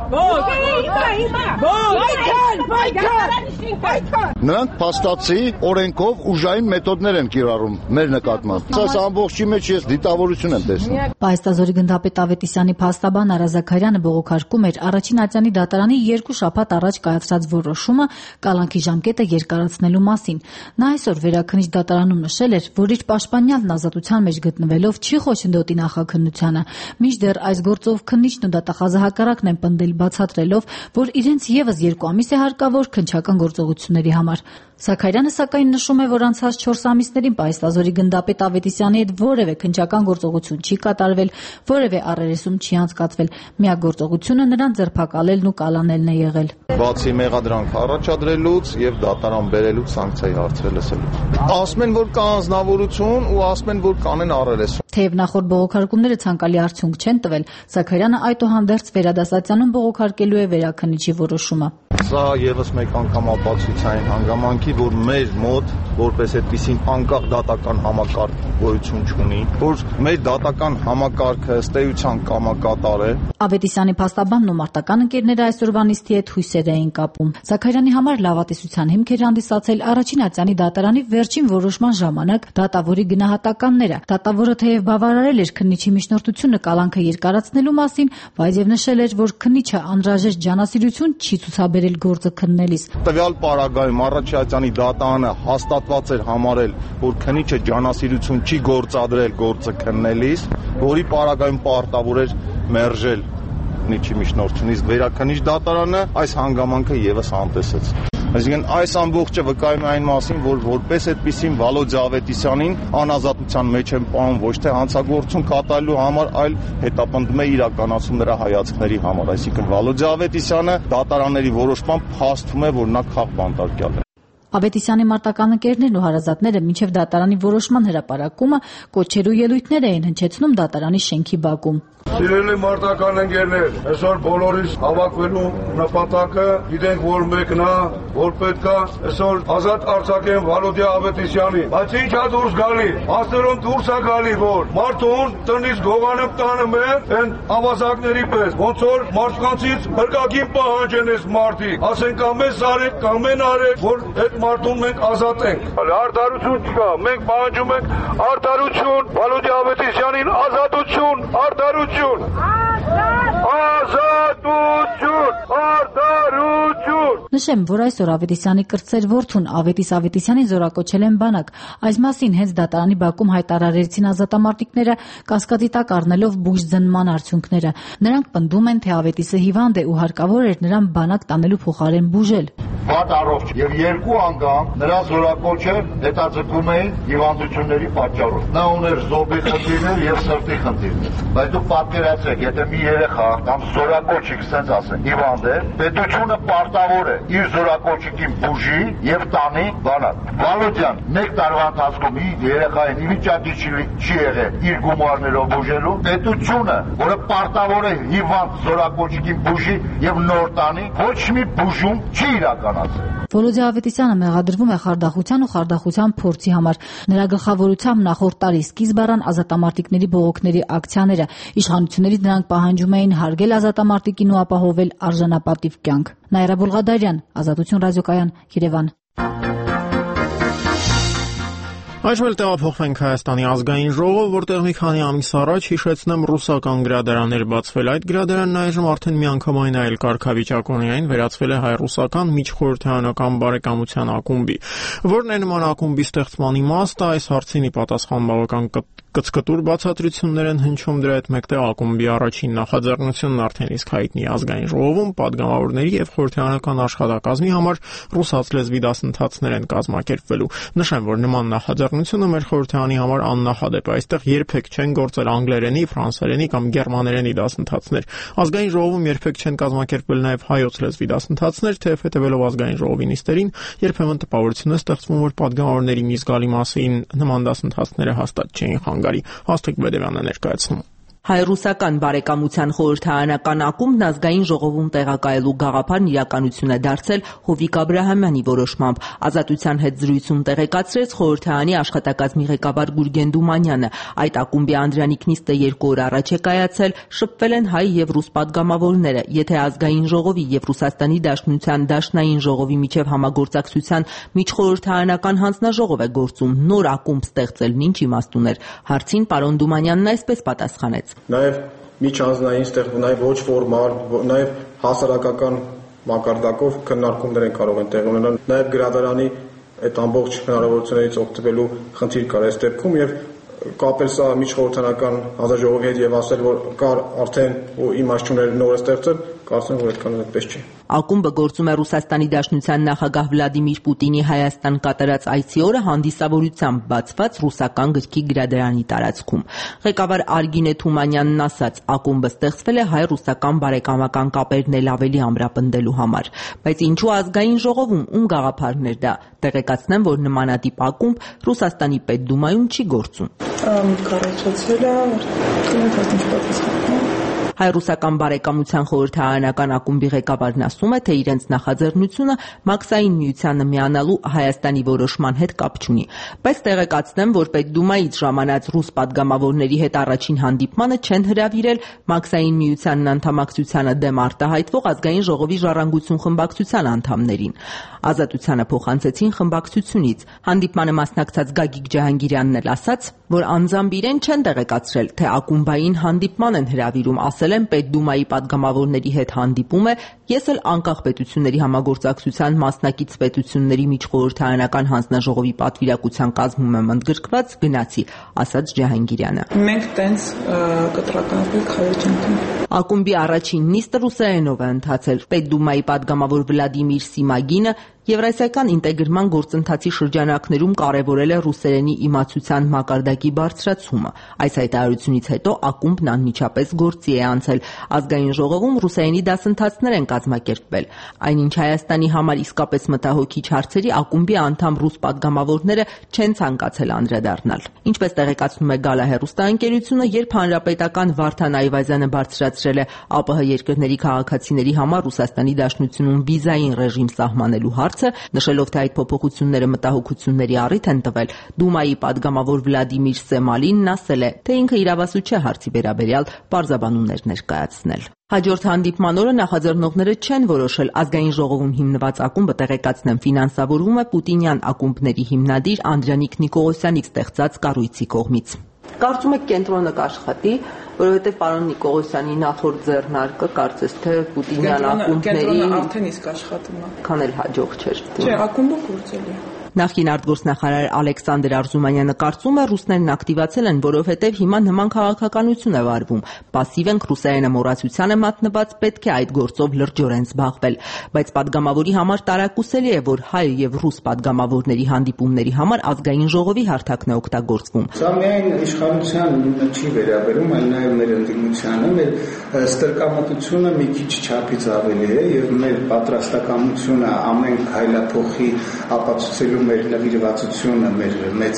Նրանք փաստացի օրենքով ուժային մեթոդներ են կիրառում մեր նկատմամբ։ Սա ամբողջի մեջ ես դիտավորություն եմ տեսնում։ Պահեստազորի գնդապետ Ավետիսյանի փաստաբան Արա Զաքարյանը բողոքարկում էր առաջին ատյանի դատարանի երկու շաբաթ առաջ կայացրած որոշումը կալանքի ժամկետը երկարացնելու մասին։ Նա այսօր վերաքննիչ դատարանում նշել էր, որ իր պաշտպանյալն ազատության մեջ գտնվելով չի խոչընդոտի նախաքննությանը, մինչդեռ այս գործով քննիչն ու դատախազը հակառակն են պնդել, բացատրելով, որ իրենց եւս երկու ամիս է հարկավոր քննչական գործողությունների համար։ Զաքարյանը սակայն նշում է, որ անցած չորս ամիսներին Պահեստազորի գնդապետ Ավետիսյանի հետ որևէ քննչական գործողություն չի կատարվել, որևէ առերեսում չի անցկացվել։ Միակ գործողությունը նրան ձերբակալելն ու կալանելն է եղել։ Բացի մեղադրանք առաջադրելուց եւ դատարան բերելուց սանկցիայի հարցեր լսելուց։ Ասում են, որ կա անձնավորություն ու ասում են, որ կանեն առերեսում։ Թեև նախորդ բողոքարկումները ցանկալի արդյունք չեն տվել, Զաքարյանը այդուհանդերձ վերադասացյանում բողոքարկելու է վերաքննիչի որոշումը։ Սա եւս մեկ անգամ ապացույցային հանգամանքի, որ մեր մոտ որպես այդպիսին անկախ դատական համակարգ գոյություն չունի, որ մեր դատական համակարգը ըստ էության կամակատար է։ Ավետիսյանի փաստաբանն ու մարտական ընկերները այսօրվա նիստի հետ հույսեր էին կապում։ Զաքարյանի համար լավատեսության հիմք էր հանդիսացել առաջին ատյանի դատարանի վերջին որոշման ժամանակ դատավորի գնահատականները։ Դատավորը թեև բավարարել էր քննիչի միջնորդությունը կալանքը երկարացնելու մասին, բայց եւ նշել էր, որ քննիչը անհրաժեշտ ջանասիրություն չի ցուցաբերել գործը քննելիս։ Տվյալ պարագայում առաջատյանի դատարանը հաստատված էր համարել, որ քննիչը ջանասիրություն չի գործադրել գործը քննելիս, որի պարագայում պարտավոր էր մերժել քննիչի միջնորդությունը, իսկ վերաքննիչ դատարանը այս հանգամանքը եւս անտեսեց։ Այսինքն այս ամբողջը վկայում է այն մասին, որ որպես այդպիսին Վալոդյա Ավետիսյանին անազատության մեջ են պահում ոչ թե հանցագործություն կատարելու համար, այլ հետապնդում է իրականացում նրա հայացքների համար։ Այսինքն Վալոդյա Ավետիսյանը դատարանների որոշմամբ փաստում է, որ նա քաղբանտարկյալ է։ Ավետիսյանի մարտական ընկերներն ու հարազատները մինչև դատարանի որոշման հրապարակումը կոչեր ու ելույթներ էին հնչեցնում դատարանի շենքի բակում։ Սիրելի մարտական ընկերներ, այսօր բոլորիս հավաքվելու նպատակը գիտենք, որ մեկն է, որ պետք է այսօր ազատ արձակեն Վալոդիա Ավետիսյանին։ Բայց ինչ է դուրս գալի։ Աստերոն դուրս է գալի, որ մարդուն տնից գողանып տանում են այն ավազակների պես։ Ոնց որ մարդկանցից հրկակին պահանջեն այս մարդիկ։ Ասեն կամ մեզ արեք, կամ մեն արեք, որ այդ մարդուն մենք ազատենք։ Արդարություն չկա։ Մենք պահանջում ենք արդարություն, Վալոդիա Ավետիսյանին ազատություն, արդարություն։ Ազատություն, արդարություն։ Նշեմ, որ այսօր Ավետիսյանի կրտսեր որդուն Ավետիս Ավետիսյանին զորակոչել են բանակ։ Այս մասին հենց դատարանի բակում հայտարարեցին ազատամարտիկները, կասկածի տակ առնելով բուժձնման արդյունքները։ Նրանք պնդում են, թե Ավետիսը հիվանդ է ու հարկավոր էր նրան բանակ տանելու փոխարեն բուժել։ Վատ առողջ եւ երկու անգամ նրա զորակոչը հետաձգում էին հիվանդությունների պատճառով։ Նա ուներ զոբի խնդիրներ եւ սրտի խնդիրներ։ Բայց դուք պատկերացրեք, եթե մի երեխա կամ զորակոչիկ sense ասեն հիվանդ է, պետությունը պարտավոր է իր զորակոչիկին բուժի եւ տանի բանակ։ Վալոդյան մեկ տարվա ընթացքում իր երեխային ի վիճակի չի եղել իր գումարներով բուժելու։ Պետությունը, որը պարտավոր է հիվանդ զորակոչիկին բուժի եւ նոր տանի, ոչ մի բուժում չի իրականացել։ Վոլոդիա Ավետիսյանը մեղադրվում է խարդախության ու խարդախության փորձի համար։ Նրա գլխավորությամբ նախորդ տարի սկիզբ առան ազատամարտիկների բողոքների ակցիաները։ Իշխանություններից նրանք պահանջում էին հարգել ազատամարտիկին ու ապահովել արժանապատիվ կյանք։ Նաիրա Բուլղադարյան, Ազատություն ռադիոկայան, Երևան։ Այժմ էլ տեղափոխվենք Հայաստանի ազգային ժողով, որտեղ մի քանի ամիս առաջ հիշեցնեմ ռուսական գրադարաններ բացվել։ Այդ գրադարանն այժմ արդեն միանգամայն այլ կարգավիճակ ունի, այն վերածվել է հայ-ռուսական միջխորհրդարանական բարեկամության ակումբի։ Որն է նման ակումբի ստեղծման իմաստը, այս հարցին ի պատասխան բավական կծկտուր բացատրություններ են հնչում, դրա հետ մեկտեղ ակումբի առաջին նախաձեռնությունն արդեն իսկ հայտնի ազգային ժողովում падգամավորների եւ խորհրդարանական աշխատակազմի համար ռուսաց լեզվի դասընթացներ են կազմակերպվելու։ Նշեմ, որ նման նախաձեռնությունը մեր խորհրդարանի համար աննախադեպ է։ Այստեղ երբեք չեն գործել անգլերենի, ֆրանսերենի կամ գերմաներենի դասընթացներ։ Ազգային ժողովում երբեք չեն կազմակերպվել նաեւ հայոց լեզվի դասընթացներ, թեև հետևելով ազգային ժողովի նիստերին երբեմն տպավորություն է ստեղծվում, որ падգամավորների մի զգալի մասին նման դասընթացները հաստատ չէին խանգարի։ Հաստիկ Բեդևյանը ներկայացնում։ Հայ-ռուսական բարեկամության խորհրդարանական ակումբն ազգային ժողովում տեղակայելու գաղափարն իրականություն է դարձել Հովիկ Աբրահամյանի որոշմամբ։ Ազատության հետ զրույցում տեղեկացրեց խորհրդարանի աշխատակազմի ղեկավար Գուրգեն Դումանյանը։ Այդ ակումբի անդրանիկ նիստը երկու օր առաջ է կայացել, շփվել են հայ եւ ռուս падգամավորները։ Եթե ազգային ժողովի եւ Ռուսաստանի Դաշնության Դաշնային ժողովի միջև համագործակցության միջխորհրդարանական հանձնաժողով է գործում, նոր ակումբ ստեղծելն ինչ իմաստ ուներ։ Հարցին պարոն Դումանյանն այսպես պատասխանեց. Նաև միջանձնային ստեղ, նաև ոչ ֆորմալ, նաև հասարակական մակարդակով քննարկումներ են կարող են տեղի ունենալ, նաև գրադարանի այդ ամբողջ հնարավորություններից օգտվելու խնդիր կար այս դեպքում եւ կապել սա միջխորհրդարանական հանձնաժողովի հետ եւ ասել, որ կար արդեն ու իմաստ չուներ նորը ստեղծել, կարծում եմ, որ այդքան այդպես չի։ Ակումբը գործում է Ռուսաստանի Դաշնության նախագահ Վլադիմիր Պուտինի Հայաստան կատարած այցի օրը հանդիսավորությամբ բացված ռուսական գրքի գրադարանի տարածքում։ Ղեկավար Արգինե Թումանյանն ասաց, ակումբը ստեղծվել է հայ-ռուսական բարեկամական կապերն էլ ավելի ամրապնդելու համար։ Բայց ինչու ազգային ժողովում ում գաղափարն էր դա։ Տեղեկացնեմ, որ նմանատիպ ակումբ Ռուսաստանի Պետդումայում չի գործում։ Կարողացել է Հայ-ռուսական բարեկամության խորհրդարանական ակումբի ղեկավարն ասում է, թե իրենց նախաձեռնությունը Մաքսային միությանը միանալու Հայաստանի որոշման հետ կապ չունի։ Բայց տեղեկացնեմ, որ Պետդումայից ժամանած ռուս падգամավորների հետ առաջին հանդիպմանը չեն հրավիրել Մաքսային միությանն անդամակցությանը դեմ արտահայտվող ազգային ժողովի ժառանգություն խմբակցության անդամներին։ Ազատությանը փոխանցեցին խմբակցությունից։ Հանդիպմանը մասնակցած Գագիկ Ջահանգիրյանն էլ ասաց, որ անձամբ իրեն չեն տեղեկացրել, թե ակումբային հանդիպման են հրավիրում, ասել են Պետդումայի падգամավորների հետ հանդիպում է, ես էլ անկախ պետությունների համագործակցության մասնակից պետությունների միջխորհրդարանական հանձնաժողովի պատվիրակության կազմում եմ ընդգրկված, գնացի, ասաց Ջահանգիրյանը։ Մենք տենց կտրականվենք հայոց Ակումբի առաջին նիստը ռուսերենով է ընթացել։ Պետդումայի падգամավոր Վլադիմիր Սիմագինը Եվրասիական ինտեգրման գործընթացի շրջանակներում կարևորել է ռուսերենի իմացության մակարդակի բարձրացումը։ Այս հայտարարությունից հետո ակումբն անմիջապես գործի է անցել։ Ազգային ժողովում ռուսերենի դասընթացներ են կազմակերպվել։ Այնինչ Հայաստանի համար իսկապես մտահոգիչ հարցերի ակումբի անդամ ռուս պատգամավորները չեն ցանկացել անդրադառնալ։ Ինչպես տեղեկացնում է Գալա հեռուստաընկերությունը, երբ հանրապետական Վարդան Այվազյանը բարձրացրել է ԱՊՀ երկրների քաղաքացիների համար Ռուսաստանի Դաշնությունում վիզային ռեժիմ սահմանելու հարցը, նշելով, թե այդ փոփոխությունները մտահոգությունների առիթ են տվել, Դումայի падգամավոր Վլադիմիր Սեմալինն ասել է, թե ինքը իրավասու չէ հարցի վերաբերյալ պարզաբանումներ ներկայացնել։ Հաջորդ հանդիպման օրը նախաձեռնողները չեն որոշել ազգային ժողովում հիմնված ակումբը տեղեկացնեն ֆինանսավորվում է պուտինյան ակումբների հիմնադիր Անդրանիկ Նիկողոսյանի ստեղծած կառույցի կողմից։ Կարծում եք կենտրոնը կաշխատի, որովհետև պարոն Նիկողոսյանի նախորդ ձեռնարկը կարծես թե պուտինյան ակումբների կենտրոնը արդեն իսկ աշխատում է։ Քան էլ հաջող չէր։ Չէ, ակումբը գործել է։ Նախկին արտգործնախարար Ալեքսանդր Արզումանյանը կարծում է, ռուսներն ակտիվացել են, որովհետև հիմա նման քաղաքականություն է վարվում։ Պասիվ ենք, ռուսերենը մոռացության է մատնված, պետք է այդ գործով լրջորեն զբաղվել։ Բայց падգամավորի համար տարակուսելի է, որ հայ եւ ռուս падգամավորների հանդիպումների համար ազգային ժողովի հարթակն է օգտագործվում։ Սա միայն իշխանության չի վերաբերում, այլ նաեւ մեր ընդդիմությանը, մեր ստրկամտությունը մի քիչ չափից ավելի է եւ մեր պատրաստակամությունը ամեն հայլափոխի ապացուցելու մեր նվիրվածությունը մեր մեծ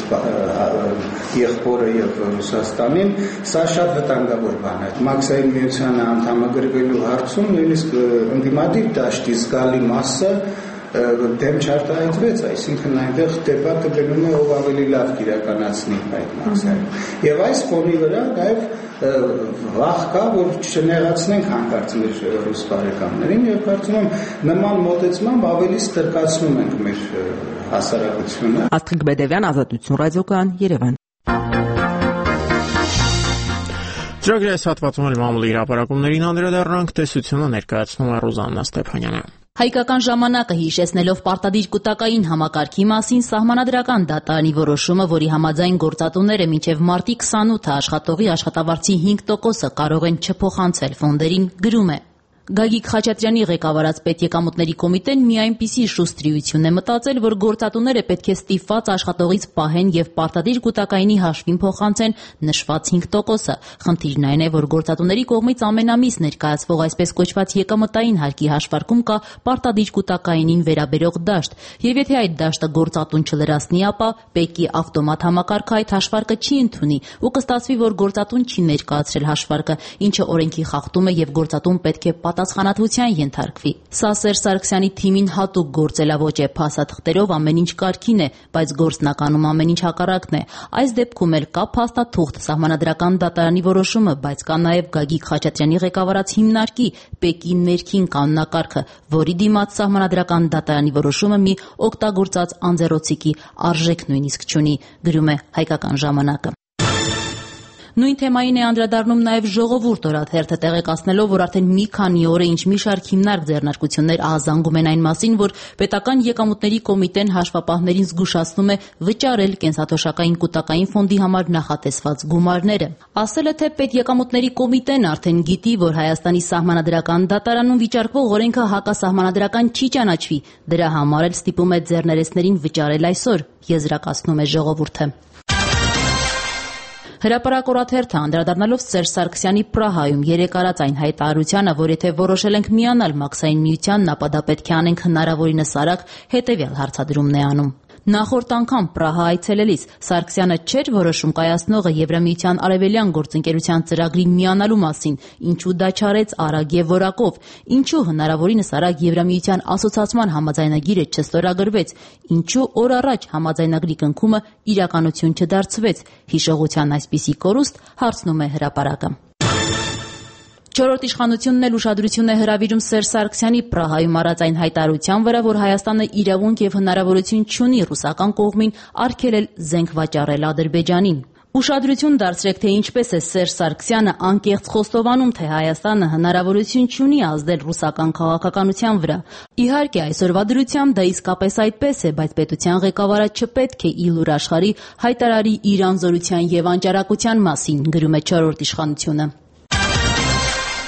եղբորը եւ Ռուսաստանին, սա շատ վտանգավոր բան է։ Մաքսային միությանը անդամագրվելու հարցում նույնիսկ ընդդիմադիր դաշտի զգալի մասը դեմ չարտահայտվեց, այսինքն այնտեղ դեպատը գնում է ով ավելի լավ կիրականացնի այդ մաքսային։ Եվ այս ֆոնի վրա նաեւ վախ կա, որ չնեղացնենք հանկարծ մեր ռուս բարեկամներին եւ կարծում եմ նման մոտեցմամբ ավելի ստրկացնում ենք մեր հասարակությունը։ Աստղիկ Բեդևյան, Ազատություն ռադիոկայան, Երևան։ Ծրագրի այս հատվածում էլ մամուլի հրապարակումներին անդրադառնանք, տեսությունը ներկայացնում է Ռուզաննա Ստեփանյանը։ Հայկական ժամանակը հիշեցնելով պարտադիր կուտակային համակարգի մասին սահմանադրական դատարանի որոշումը, որի համաձայն գործատուները մինչև մարտի քսանութը աշխատողի աշխատավարձի հինգ տոկոսը կարող են չփոխանցել ֆոնդերին, գրում է. Գագիկ Խաչատրյանի ղեկավարած պետեկամուտների կոմիտեն մի այնպիսի շուստրիություն է մտածել, որ գործատուները պետք է ստիպված աշխատողից պահեն եւ պարտադիր կուտակայինի հաշվին փոխանցեն նշված հինգ տոկոսը։ Խնդիրն այն է, որ գործատուների կողմից ամենամիս ներկայացվող այսպես կոչված եկամտային հարկի հաշվարկում կա պարտադիր կուտակայինին վերաբերող դաշտ, եւ եթե այդ դաշտը գործատուն չլրացնի, ապա ՊԵԿ-ի ավտոմատ համակարգը այդ հաշվարկը չի ընդունի ու կստացվի, որ գործատուն չի ներկայացրել հաշվարկը, ինչը օրենքի խախտում է եւ գործատուն պետք է պատասխանատվության ենթարկվի։ Սա Սերժ Սարգսյանի թիմին հատուկ գործելավոճ է, փաստաթղթերով ամեն ինչ կարգին է, բայց գործնականում ամեն ինչ հակառակն է։ Այս դեպքում էլ կա փաստաթուղթ, սահմանադրական դատարանի որոշումը, բայց կա նաև Գագիկ Խաչատրյանի ղեկավարած հիմնարկի ՊԵԿ-ի ներքին կանոնակարգը, որի դիմաց սահմանադրական դատարանի որոշումը մի օգտագործած անձեռոցիկի արժեք նույնիսկ չունի, գրում է Հայկական ժամանակը։ Նույն թեմային է անդրադառնում նաև Ժողովուրդ օրաթերթը, տեղեկացնելով, որ արդեն մի քանի օր է ինչ մի շարք հիմնարկ ձեռնարկություններ ահազանգում են այն մասին, որ պետական եկամուտների կոմիտեն հաշվապահներին զգուշացնում է վճարել կենսաթոշակային կուտակային ֆոնդի համար նախատեսված գումարները։ Ասել է, թե պետեկամուտների կոմիտեն արդեն գիտի, որ Հայաստանի սահմանադրական դատարանում վիճարկվող օրենքը հակասահմանադրական չի ճանաչվի, դրա համար էլ ստիպում է ձեռներեցներին վճարել այսօր, եզրակացնում է Ժողովուրդը։ Հրապարակ օրաթերթը անդրադառնալով Սերժ Սարգսյանի Պրահայում երեկ արած այն հայտարարությանը, որ եթե որոշել ենք միանալ մաքսային միությանն, ապա դա պետք է անենք հնարավորինս արագ, հետևյալ հարցադրումն է անում։ Նախորդ անգամ Պրահա այցելելիս Սարգսյանը չէր որոշում կայացնողը Եվրամիության արևելյան գործընկերության ծրագրին միանալու մասին, ինչու դա չարեց արագ եւ որակով, ինչու հնարավորինս արագ Եվրամիության ասոցիացման համաձայնագիրը չստորագրվեց, ինչու օր առաջ համաձայնագրի կնքումը իրականություն չդարձվեց։ Հիշողության այսպիսի կորուստ հարցնում է հրապարակը։ Չորրորդ իշխանությունն էլ ուշադրություն է հրավիրում Սերժ Սարգսյանի Պրահայում արած այն հայտարարության վրա, որ Հայաստանը իրավունք եւ հնարավորություն չունի ռուսական կողմին արգելել զենք վաճառել Ադրբեջանին։ Ուշադրություն դարձրեք, թե ինչպես է Սերժ Սարգսյանը անկեղծ խոստովանում, թե Հայաստանը հնարավորություն չունի ազդել ռուսական քաղաքականության վրա։ Իհարկե, այսօրվա դրությամբ դա իսկապես այդպես է, բայց պետության ղեկավարը չպետք է իլուր աշխարհի հայտարարի իր անզորության եւ անճարակության մասին, գրում է չորրորդ իշխանությունը։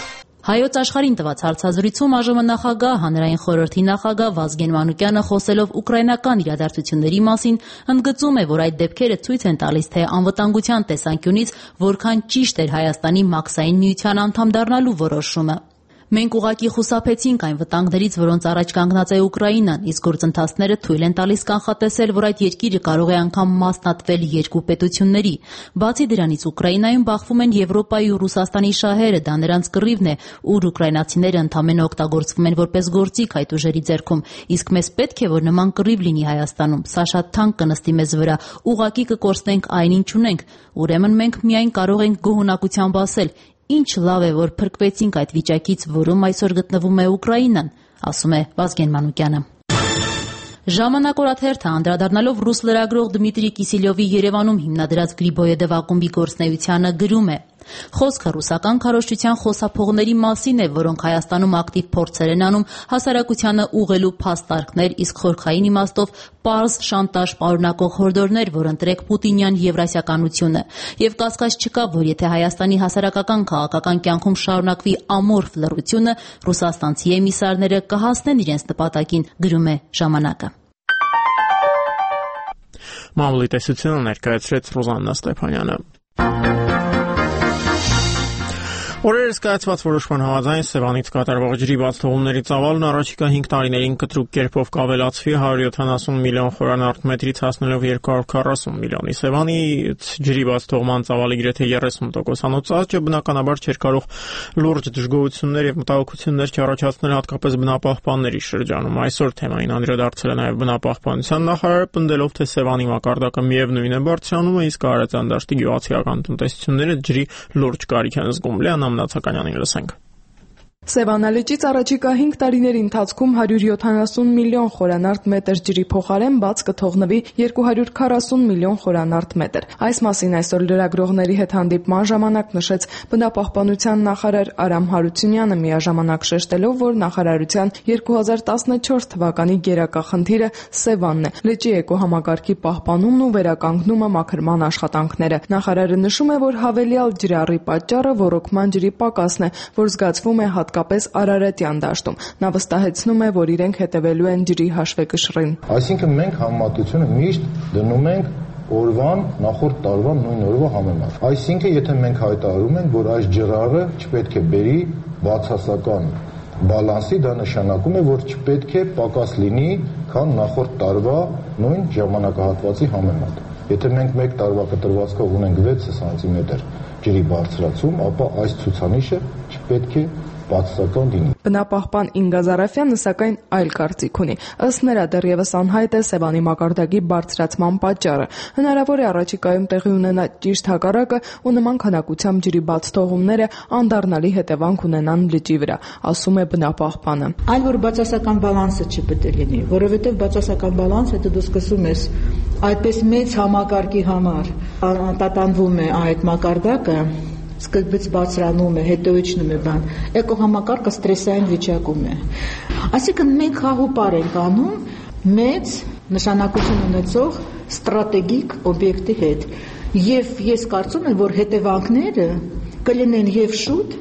Հայոց աշխարհին տված հարցազրույցում ԱԺՄ նախագահ, հանրային խորհրդի նախագահ Վազգեն Մանուկյանը խոսելով ուկրաինական իրադարձությունների մասին ընդգծում է, որ այդ դեպքերը ցույց են տալիս, թե անվտանգության տեսանկյունից որքան ճիշտ էր Հայաստանի մաքսային միության անդամ դառնալու որոշումը։ Մենք ուղղակի խուսափեցինք այն վտանգներից, որոնց առաջ կանգնած է Ուկրաինան, իսկ գործընթացները թույլ են տալիս կանխատեսել, որ այդ երկիրը կարող է անգամ մասնատվել երկու պետությունների։ Բացի դրանից, Ուկրաինայում բախվում են Եվրոպայի ու Ռուսաստանի շահերը, դա նրանց կռիվն է, ուր ուկրաինացիները ընդամենը օգտագործվում են որպես գործիք այդ ուժերի ձեռքում, իսկ մեզ պետք է, որ նման կռիվ լինի Հայաստանում։ Սա շատ թանկ կնստի մեզ վրա, ուղղակի կկորցնենք այն, ինչ ունենք։ Ուրեմն մենք միայն կարող ենք գոհունակությամբ ասել. Ինչ լավ է, որ փրկվեցինք այդ վիճակից, որում այսօր գտնվում է Ուկրաինան, ասում է Վազգեն Մանուկյանը։ Ժամանակ օրաթերթը անդրադառնալով ռուս լրագրող Դմիտրի Կիսիլյովի Երևանում հիմնադրած Գրիբոյեդև ակումբի գործունեությանը գրում է. Խոսքը ռուսական քարոզչության խոսափողների մասին է, որոնք Հայաստանում ակտիվ փորձեր են անում հասարակությանը ուղղելու փաստարկներ, իսկ խորքային իմաստով պարզ շանտաժ պարունակող հորդորներ, որ ընտրեք պուտինյան եվրասիականությունը։ Եվ կասկած չկա, որ եթե Հայաստանի հասարակական քաղաքական կյանքում շարունակվի ամորֆ լռությունը, ռուսաստանցի էմիսարները կհասնեն իրենց նպատակին, գրում է Ժամանակը։ Մամուլի տեսությունը ներկայացրեց Ռոզաննա Ստեփանյանը։ Օրերս կայացված որոշման համաձայն Սևանից կատարվող ջրի բաց թողումների ծավալն առաջիկա հինգ տարիներին կտրուկ կերպով կավելացվի հարյուր յոթանասուն միլիոն խորանարդ մետրից հասնելով երկու հարյուր քառասուն միլիոնի։ Սևանից ջրի բաց թողման ծավալի գրեթե երեսուն տոկոսանոց աճը բնականաբար չէր կարող լուրջ դժգոհություններ եւ մտահոգություններ չառաջացնել հատկապես բնապահպանների շրջանում։ Այսօր թեմային անդրադարձել է նաեւ բնապահպանության նախարարը, պնդելով, թե Սևանի մակարդակը միևնույն է բարձրանում է, իսկ Արարատյան դաշտի գյուղացիական տնտեսությունները ջրի լուրջ կարիք են զգում։ Նացականյանին լսենք։ Սևանա լճից առաջիկա հինգ տարիների ընթացքում հարյուր յոթանասուն միլիոն խորանարդ մետր ջրի փոխարեն բաց կթողնվի երկու հարյուր քառասուն միլիոն խորանարդ մետր։ Այս մասին այսօր լրագրողների հետ հանդիպման ժամանակ նշեց բնապահպանության նախարար Արամ Հարությունյանը, միաժամանակ շեշտելով, որ նախարարության երկու հազար տասնչորս թվականի գերակա խնդիրը Սևանն է, լճի էկոհամակարգի պահպանումն ու վերականգնումը, մաքրման աշխատանքները։ Նախարարը նշում է, որ հավելյալ ջրառի պատճառը ոռոգման ջրի պակասն է, որ զգացվում է հատկապես Արարատյան դաշտում։ Նա վստահեցնում է, որ իրենք հետևելու են ջրի հաշվեկշռին։ Այսինքն մենք համեմատությունը միշտ դնում ենք օրվան նախորդ տարվա նույն օրվա համեմատ։ Այսինքն եթե մենք հայտարարում ենք, որ այս ջրառը չպետք է բերի բացասական բալանսի, դա նշանակում է, որ չպետք է պակաս լինի, քան նախորդ տարվա նույն ժամանակահատվածի համեմատ։ Եթե մենք մեկ տարվա կտրվածքով ունենք վեց սանտիմետր ջրի բարձրացում, ապա այս ցուցանիշը չպետք է բացասական լինի։ Բնապահպան Ինգա Զարաֆյանը սակայն այլ կարծիք ունի։ Ըստ նրա դեռևս անհայտ է Սևանի մակարդակի բարձրացման պատճառը։ Հնարավոր է առաջիկայում տեղի ունենա ճիշտ հակառակը ու նման քանակությամբ ջրի բաց թողումները անդառնալի հետևանք ունենան լճի վրա, ասում է բնապահպանը։ Այլ որ բացասական բալանսը չպետք է լինի, որովհետև բացասական բալանսը դու սկսում ես այդպես մեծ համակարգի համար տատանվում է այդ մակարդակը, սկզբից բարձրանում է, հետո իջնում է բան։ Էկոհամակարգը ստրեսային վիճակում է։ Այսինքն մենք խաղուպար ենք անում մեծ նշանակություն ունեցող ստրատեգիկ օբյեկտի հետ։ Եվ ես կարծում եմ, որ հետևանքները կլինեն եւ շուտ,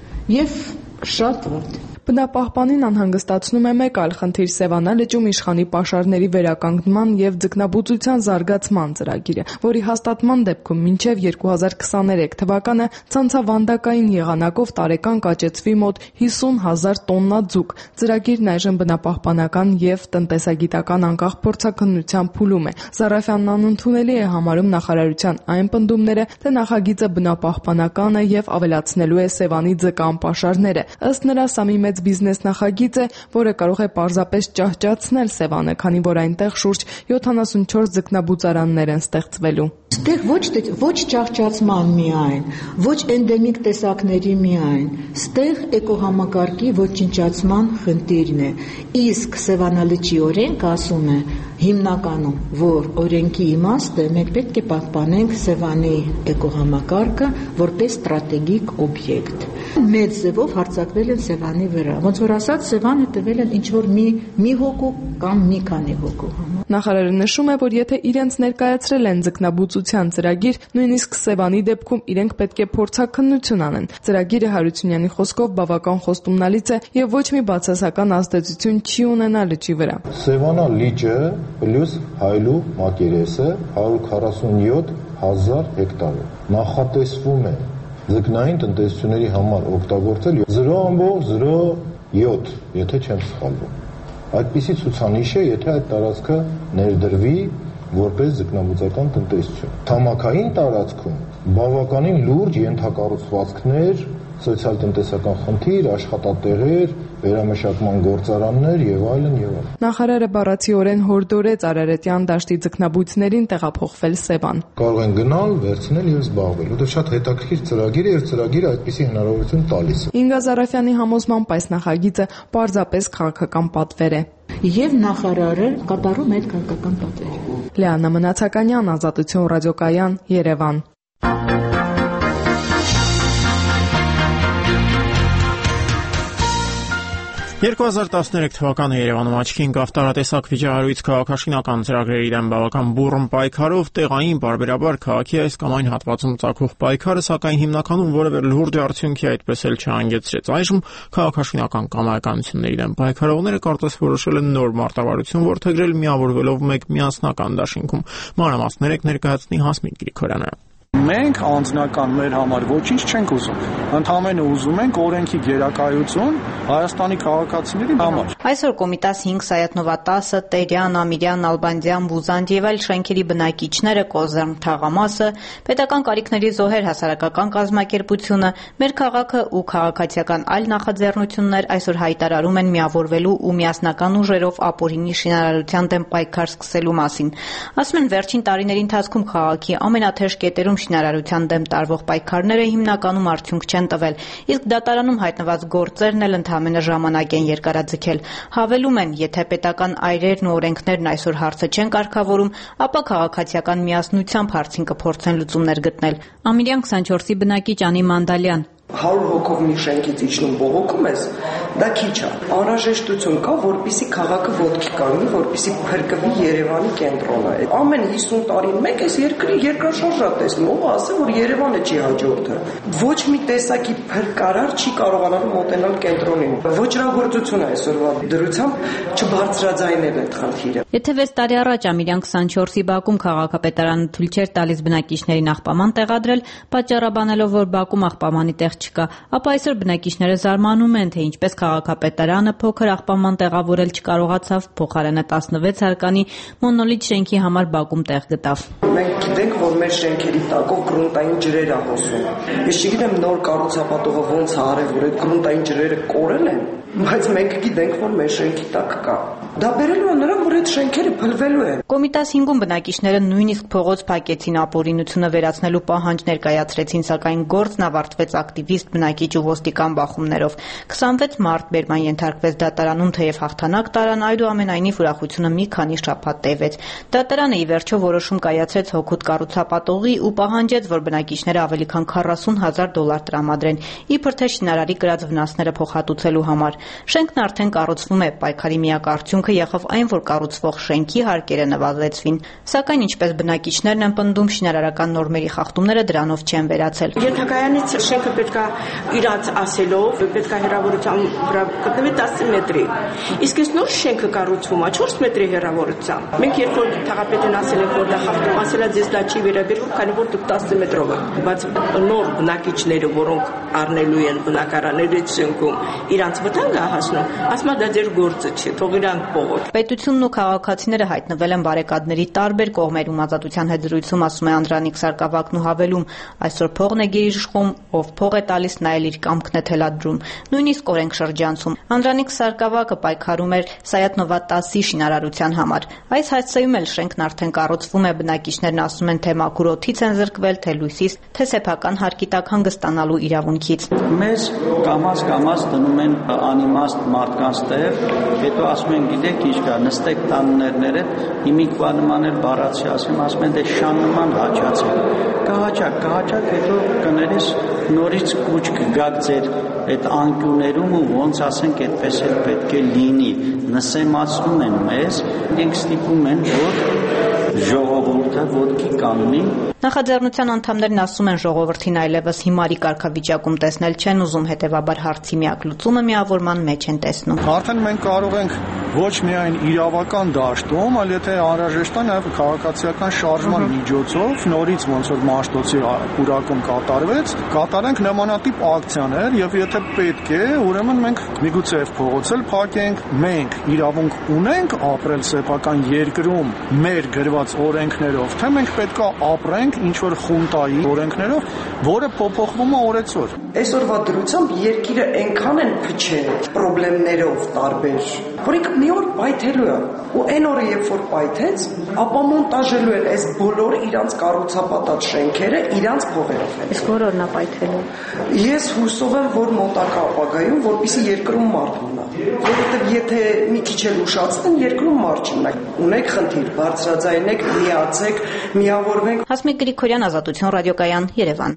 եւ շատ վատ։ Բնապահպանին անհանգստացնում է մեկ այլ խնդիր Սևանա լճում իշխանի պաշարների վերականգնման եւ ձկնաբուծության զարգացման ծրագիրը, որի հաստատման դեպքում մինչեւ երկու հազար քսաներեք թվականը ցանցավանդակային եղանակով տարեկան կաճեցվի մոտ հիսուն հազար տոննա ձուկ։ Ծրագիրն այժմ բնապահպանական եւ տնտեսագիտական անկախ փորձաքննության փուլում է։ Զարաֆյանն անընդունելի է համարում նախարարության այն պնդումները, թե նախագիծը բնապահպանական է եւ ավելացնելու է Սևանի ձկան պաշարները։ Ըստ նրա, սա մի մեծ բիզնես նախագիծ է, որը կարող է պարզապես ճահճացնել Սևանը, քանի որ այնտեղ շուրջ յոթանասունչորս ձկնաբուծարաններ են ստեղծվելու։ Ստեղ ոչ ոչ ճահճացման միայն, ոչ էնդեմիկ տեսակների միայն, ստեղ էկոհամակարգի ոչնչացման խնդիրն է։ Իսկ Սևանալճի օրենքը ասում է հիմնականում, որ օրենքի իմաստը մենք պետք է պահպանենք Սևանի էկոհամակարգը որպես ստրատեգիկ օբյեկտ։ Մեծ ձևով հարձակվել են Սևանի վրա։ Ոնց որ ասած, Սևանը տվել են ինչ որ մի մի հոգու կամ մի քանի հոգու համար։ Նախարարը նշում է, որ եթե իրենց ներկայացրել են ձկնաբուծության կառուցության ծրագիր, նույնիսկ Սևանի դեպքում իրենք պետք է փորձաքննություն անեն։ Ծրագիրը Հարությունյանի խոսքով բավական խոստումնալից է եւ ոչ մի բացասական ազդեցություն չի ունենա լճի վրա։ Սևանա լիճը պլյուս Հայլու մակերեսը հարյուր քառասունյոթ հազար հեկտար է։ Նախատեսվում է ձկնային տնտեսությունների համար օգտագործել զրո ամբողջ զրո յոթ, եթե չեմ սխալվում։ Այդպիսի ցուցանիշ է, եթե այդ տարածքը ներդրվի որպես ձկնաբուծական տնտեսություն։ Ցամաքային տարածքում բավականին լուրջ ենթակառուցվածքներ, սոցիալ-տնտեսական խնդիր, աշխատատեղեր, վերամշակման գործարաններ եւ այլն եւ այլն։ Նախարարը բառացիորեն հորդորեց Արարատյան դաշտի ձկնաբույծներին տեղափոխվել Սևան։ Կարող են գնալ, վերցնել եւ զբաղվել, որտեղ շատ հետաքրքիր ծրագիր է եւ ծրագիրը այդպիսի հնարավորություն տալիս է։ Ինգա Զարաֆյանի համոզմամբ այս նախագիծը պարզապես քաղաքական պատվեր է։ Եվ նախարարը կատարում այդ քաղաքական պատվերը։ Լիանա Մնացականյան, Ազատություն ռադիոկայան, Երևան։ երկու հազար տասներեք թվականը Երևանում աչքի ընկավ տարատեսակ վիճահարույց քաղաքաշինական ծրագրերի դեմ բավական բուռն պայքարով տեղային բարբերաբար քաղաքի այս կամ այն հատվածում ծագող պայքարը, սակայն հիմնականում որևէ լուրջ արդյունքի այդպես էլ չհանգեցրեց։ Այժմ քաղաքաշինական կամայականությունների դեմ պայքարողները կարծես որոշել են նոր մարտավարություն որդեգրել միավորվելով մեկ միասնական դաշինքում։ Մանրամասներեք ներկայացնի Հասմիկ Գրիգորյանը։ Մենք անձնական մեր համար ոչինչ չենք ուզում։ Ընդհանրապես ուզում ենք օրենքի գերակայություն Հայաստանի քաղաքացիների համար։ Այսօր Կոմիտաս հինգ, Սայաթնովա տասը, Տերյան, Ամիրյան, Ալբանդյան, Բուզանդ եւ այլ շենքերի բնակիչները, Կոզերն թաղամասը, պետական կարիքների զոհեր հասարակական կազմակերպությունը, մեր քաղաքը ու քաղաքացիական այլ նախաձեռնություններ այսօր հայտարարում են միավորվելու ու միասնական ուժերով ապօրինի շինարարության դեմ պայքար սկսելու մասին։ Ասում են վերջին տարիների ընթացքում քաղաքի ամենաթեժ կետերում շինարարության դեմ տարվող պայքարները հիմնականում արդյունք չեն տվել, իսկ դատարանում հայտնված գործերն էլ ընդհանրապես ժամանակ են երկարաձգել։ Հավելում են, եթե պետական այրերն ու օրենքներն այսօր հարցը չեն կարգավորում, ապա քաղաքացիական միասնությամբ հարցին կփորձեն լուծումներ գտնել։ Ամիրյան քսանչորսի բնակիչ Անի Մանդալյան հարյուր հոգով մի շենքից իջնում բողոքում ես, դա քիչ է։ Անհրաժեշտություն կա, որպեսզի քաղաքը ոտքի կանգնի, որպեսզի փրկվի Երևանի կենտրոնը։ Ամեն հիսուն տարին մեկ էս երկրի երկրաշարժ է տեսնում, ով ասե, որ Երևանը չի հաջորդը։ Ոչ մի տեսակի փրկարար չի կարողանալու մոտենալ կենտրոնին։ Ոչրագործություն է այսօրվա դրությամբ չբարձրաձայնել այդ խնդիրը։ Եթե վեց տարի առաջ Ամիրյան քսանչորսի բակում քաղաքապետարանը թույլ չէր տալիս բնակիչներին աղբաման տեղադրել, պատճառաբանելով, որ բակում աղբամանի տեղ չկա, ապա այսօր բնակիչները զարմանում են, թե ինչպես քաղաքապետարանը փոքր աղբաման տեղավորել չկարողացավ, փոխարենը տասնվեց հարկանի մոնոլիթ շենքի համար բակում տեղ գտավ։ Մենք գիտենք, որ մեր շենքերի տակով գրունտային ջրեր է հոսում։ Ես չգիտեմ նոր կառուցապատողը ոնց է արել, որ այդ գրունտային ջրերը կորել են, բայց մենք գիտենք, որ մեր շենքի տակ կա։ Դա բերելու է նրան, որ այդ շենքերը փլվելու են։ Կոմիտաս հինգում բնակիչները նույնիսկ փողոց փակեցին, ապօրինությունը վերացնելու պահանջ ներկայացրեցին, սակայն գործն ավարտվեց ակտիվիստ, բնակիչ ու ոստիկան բախումներով։ քսանվեց մարտ բերման ենթարկվեց դատարանում, թեև հաղթանակ տարան, այդուամենայնիվ ուրախությունը մի քանի շաբաթ տևեց։ Դատարանը ի վերջո որոշում կայացրեց հօգուտ կառուցապատողի ու պահանջեց, որ բնակիչները ավելի քան քառասուն հազար դոլար տրամադրեն, իբր թե շինարարի կրած վնասները փոխհատուցելու համար։ Շենքն արդեն կառուցվում է, պայքարի միակ արդյունքը եղավ այն, որ կառուցվող շենքի հարկերը նվազեցվին, սակայն ինչպես բնակիչներն են պնդում, շինարարական նորմերի խախտումները դրանով չեն վերացել։ Ենթակայանից շենքը պետքա իրանց ասելով, պետքա հեռավորության վրա գտնվի տասը մետրի։ Իսկ այս նոր շենքը կառուցվում է չորս մետրի հեռավորությամբ։ Մենք երբ որ թաղապետին ասել ենք, որ դա խախտում, ասել է ձեզ դա չի վերաբերվում, քանի որ դուք տասը մետրով եք։ Բայց նոր բնակիչները, որոնք առնելու են բնակարանների շենքում, իրանց վտանգը հասնում, ասում է դա ձեր գործը չէ, թող իրանք փողոց։ Պետությունն ու քաղաքացիները հայտնվել են բարեկադների տարբեր կողմերում, Ազատության հետ զրույցում ասում է Անդրանիկ Սարգսակյանն ու հավելում, այսօր փողն է գերիշխում, ով փող է տալիս, նա էլ իր կամքն է թելադրում, նույնիսկ օրենք շրջանցում։ Անդրանիկ Սարգսակյանը պայքարում էր Սայաթնովա տասի շինարարության համար։ Այս հասցեում էլ շենքն արդեն կառուցվում է, բնակիչներն ասում են, թե մաքուր օդից են զրկվել, թե լույսից, թե սեփական հարկի տակ հանգստանալու իրավունքից։ Մեզ կամաց կամաց դնում են անիմաստ մարդկանց տեղ, հետո ասում են, գիտեք ինչ կա, նստեք տաններները, հիմիկվա նման էլ բառացի ասեմ, ասում են, դե շան նման հաճացեք։ Կհաճակ, կհաճակ, հետո կներես նորից կուչ կգաք ձեր այդ անկյուններում ու ոնց ասենք, այդպես էլ պետք է լինի։ Նսեմացնում են մեզ, իրենք ստիպում են, որ ժողովուրդ օրինակ ոդկի կանգնի։ Նախաձեռնության անդամներն ասում են ժողովրդին այլևս հիմարի կարգավիճակում տեսնել չեն ուզում, հետևաբար հարցի միակ լուծումը միավորման մեջ են տեսնում։ Արդեն մենք կարող ենք ոչ միայն իրավական դաշտում, այլ եթե անհրաժեշտ է նաև քաղաքացիական շարժման միջոցով նորից ոնց որ Մաշտոցի պուրակում կատարվեց, կատարենք նմանատիպ ակցիաներ եւ եթե պետք է, ուրեմն մենք միգուցե փողոց էլ փակենք, մենք իրավունք ունենք ապրել սեփական երկրում մեր գրված օրենքներով, թե մենք պետք է ապրենք ինչ որ խունտայի օրենքներով, որը փոփոխվում է օրեցօր։ Այսօրվա դրությամբ երկիրը այնքան են փչել խնդիրներով տարբեր, որ ինքը մի օր պայթելու է, ու այն օրը երբ որ պայթեց, ապա մոնտաժելու են այս բոլոր իրանց կառուցապատած շենքերը իրանց փողերով են։ Իսկ որ օրն է պայթելու։ Ես հուսով եմ, որ մոտակա ապագայում, որպեսզի երկրում մարդ մնա, որովհետև եթե մի քիչ էլ ուշացնեն, երկրում մարդ չմնա։ Ունեք խնդիր, բարձրաձայնեք, միացեք, միավորվենք։ Հասմիկ Գրիգորյան, Ազատություն ռադիոկայան, Երևան։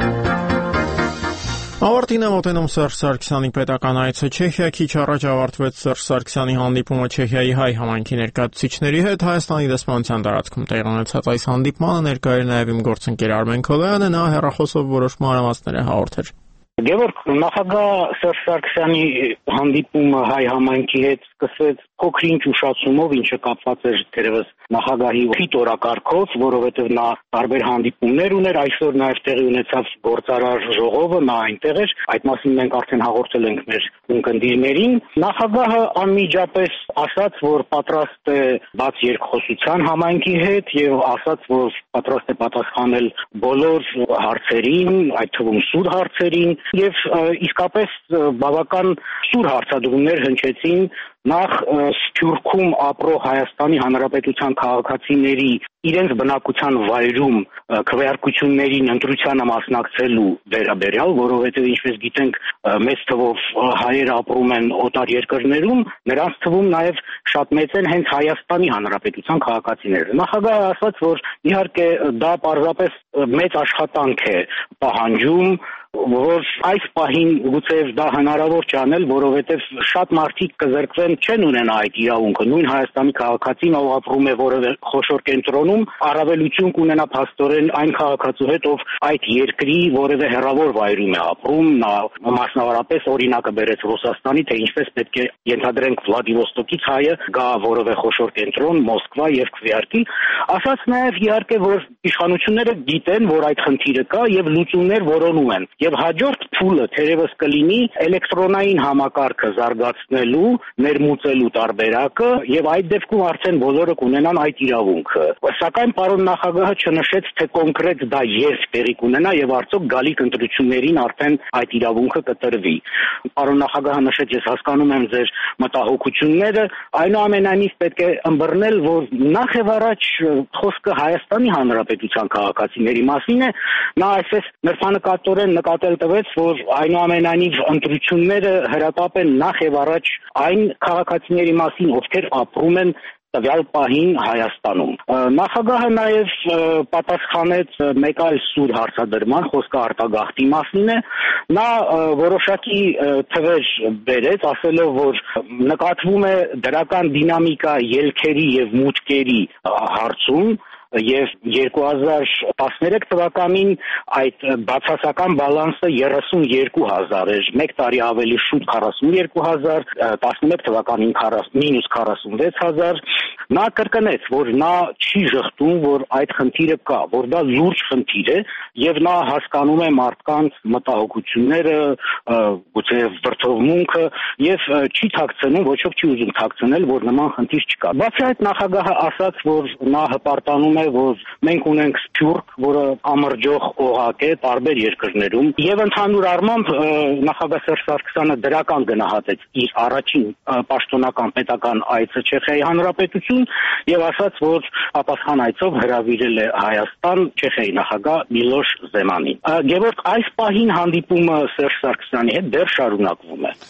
Ավարտին է մոտենում Սերժ Սարգսյանի պետական այցը Չեխիա, քիչ առաջ ավարտվեց Սերժ Սարգսյանի հանդիպումը Չեխիայի հայ համայնքի ներկայացուցիչների հետ Հայաստանի դեսպանության տարածքում տեղի ունեցած այս հանդիպմանը ներկայ էր նաև իմ գործընկեր Արմեն Քոլոյանը, նա հեռախոսով որոշ մանրամասներ է հաղորդել։ Գևորգ, նախագահ Սերժ Սարգսյանի հանդիպումը հայ համայնքի հետ սկսվեց փոքր-ինչ ուշացումով, ինչը կապված էր թերևս նախագահի խիտ օրակարգով, որովհետև նա տարբեր հանդիպումներ ուներ, այսօր նաև տեղի ունեցավ գործարար ժողովը, նա այնտեղ էր, այդ մասին մենք արդեն հաղորդել ենք մեր ունկնդիրներին։ Նախագահը անմիջապես ասաց, որ պատրաստ է բաց երկխոսության համայնքի հետ եւ ասաց, որ պատրաստ է պատասխանել բոլոր հարցերին, այդ թվում սուր հարցերին, եւ իսկապես բավական սուր հարցադրումներ հնչեցին նախ Սփյուռքում ապրող Հայաստանի Հանրապետության քաղաքացիների իրենց բնակության վայրում քվեարկություններին ընտրությանը մասնակցելու վերաբերյալ, որովհետև ինչպես գիտենք, մեծ թվով հայեր ապրում են օտար երկրներում, նրանց թվում նաև շատ մեծ են հենց Հայաստանի Հանրապետության քաղաքացիները։ Նախագահը ասաց, որ իհարկե դա պարզապես մեծ աշխատանք է պահանջում, որ այս պահին գուցե դա հնարավոր չէ անել, որովհետև շատ մարդիկ կզրկվեն, չեն ունենա այդ իրավունքը։ Նույն Հայաստանի քաղաքացին, ով ապրում է որևէ խոշոր կենտրոնում, առավելություն կունենա փաստորեն այն քաղաքացու հետ, ով այդ երկրի որևէ հեռավոր վայրում է ապրում, նա մասնավորապես օրինակը բերեց Ռուսաստանի, թե ինչպես պետք է ենթադրենք Վլադիվոստոկից հայը գա որևէ խոշոր կենտրոն, Մոսկվա եւ քվեարկի, ասաց նաեւ իհարկե, որ իշխանությունները գիտեն, որ այդ խնդիրը կա եւ լուծումներ որոնում են։ Եվ հաջորդ փուլը թերևս կլինի էլեկտրոնային համակարգը զարգացնելու, ներմուծելու տարբերակը եւ այդ դեպքում արդեն բոլորը կունենան այդ իրավունքը։ Սակայն պարոն նախագահը չնշեց, թե կոնկրետ դա երբ տեղի կունենա եւ արդյոք գալիք ընտրություններին արդեն այդ իրավունքը կտրվի։ Պարոն նախագահը նշեց, ես հասկանում եմ ձեր մտահոգությունները, այնուամենայնիվ պետք է ըմբռնել, որ նախ եւ առաջ խոսքը Հայաստանի Հանրապետության քաղաքացիների մասին է, նա այսպես նրբանկատորեն նկատել տվեց, որ այնուամենայնիվ ընտրությունները հրատապ են նախ եւ առաջ այն քաղաքացիների մասին, ովքեր ապրում են տվյալ պահին Հայաստանում։ Նախագահը նաև պատասխանեց մեկ այլ սուր հարցադրման, խոսքը արտագաղթի մասին է, նա որոշակի թվեր բերեց, ասելով, որ նկատվում է դրական դինամիկա ելքերի եւ մուտքերի հարցում, եւ երկու հազար տասներեք թվականին այդ բացասական բալանսը երեսունյոթ հազար էր, մեկ տարի ավելի շուտ քառասունյոթ հազար, տասնմեկ թվականին մինուս քառասունվեց հազար, նա կրկնեց, որ նա չի ժխտում, որ այդ խնդիրը կա, որ դա լուրջ խնդիր է եւ նա հասկանում է մարդկանց մտահոգությունները, գուցե վրդովմունքը եւ չի թաքցնում, ոչով չի ուզում թաքցնել, որ նման խնդիր չկա։ Բացի այդ նախագահը ասաց, որ նա հպարտանում է, որ մենք ունենք Սփյուռք, որը ամրջող օղակ է տարբեր երկրներում եւ ընդհանուր առմամբ նախագահ Սերժ Սարգսյանը դրական գնահատեց իր առաջին պաշտոնական պետական այցը Չեխիայի Հանրապետություն եւ ասաց, որ պատասխան այցով հրավիրել է Հայաստան Չեխիայի նախագահ Միլոշ Զեմանին։ Գևորգ, այս պահին հանդիպումը Սերժ Սարգսյանի հետ դեռ շարունակվում է։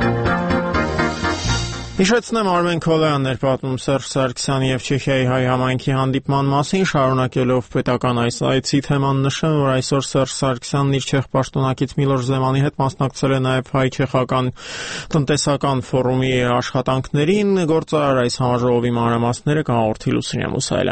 Հիշեցնեմ, Արմեն Քոլոյանն էր պատմում Սերժ Սարգսյանի եւ Չեխիայի հայ համայնքի հանդիպման մասին, շարունակելով պետական այս այցի թեման նշեմ, որ այսօր Սերժ Սարգսյանն իր չեխ պաշտոնակից Միլոշ Զեմանի հետ մասնակցել է նաեւ հայ-չեխական տնտեսական ֆորումի աշխատանքներին, գործարար այս համաժողովի մանրամասները կհաղորդի Լուսինե Մուսայելյանը։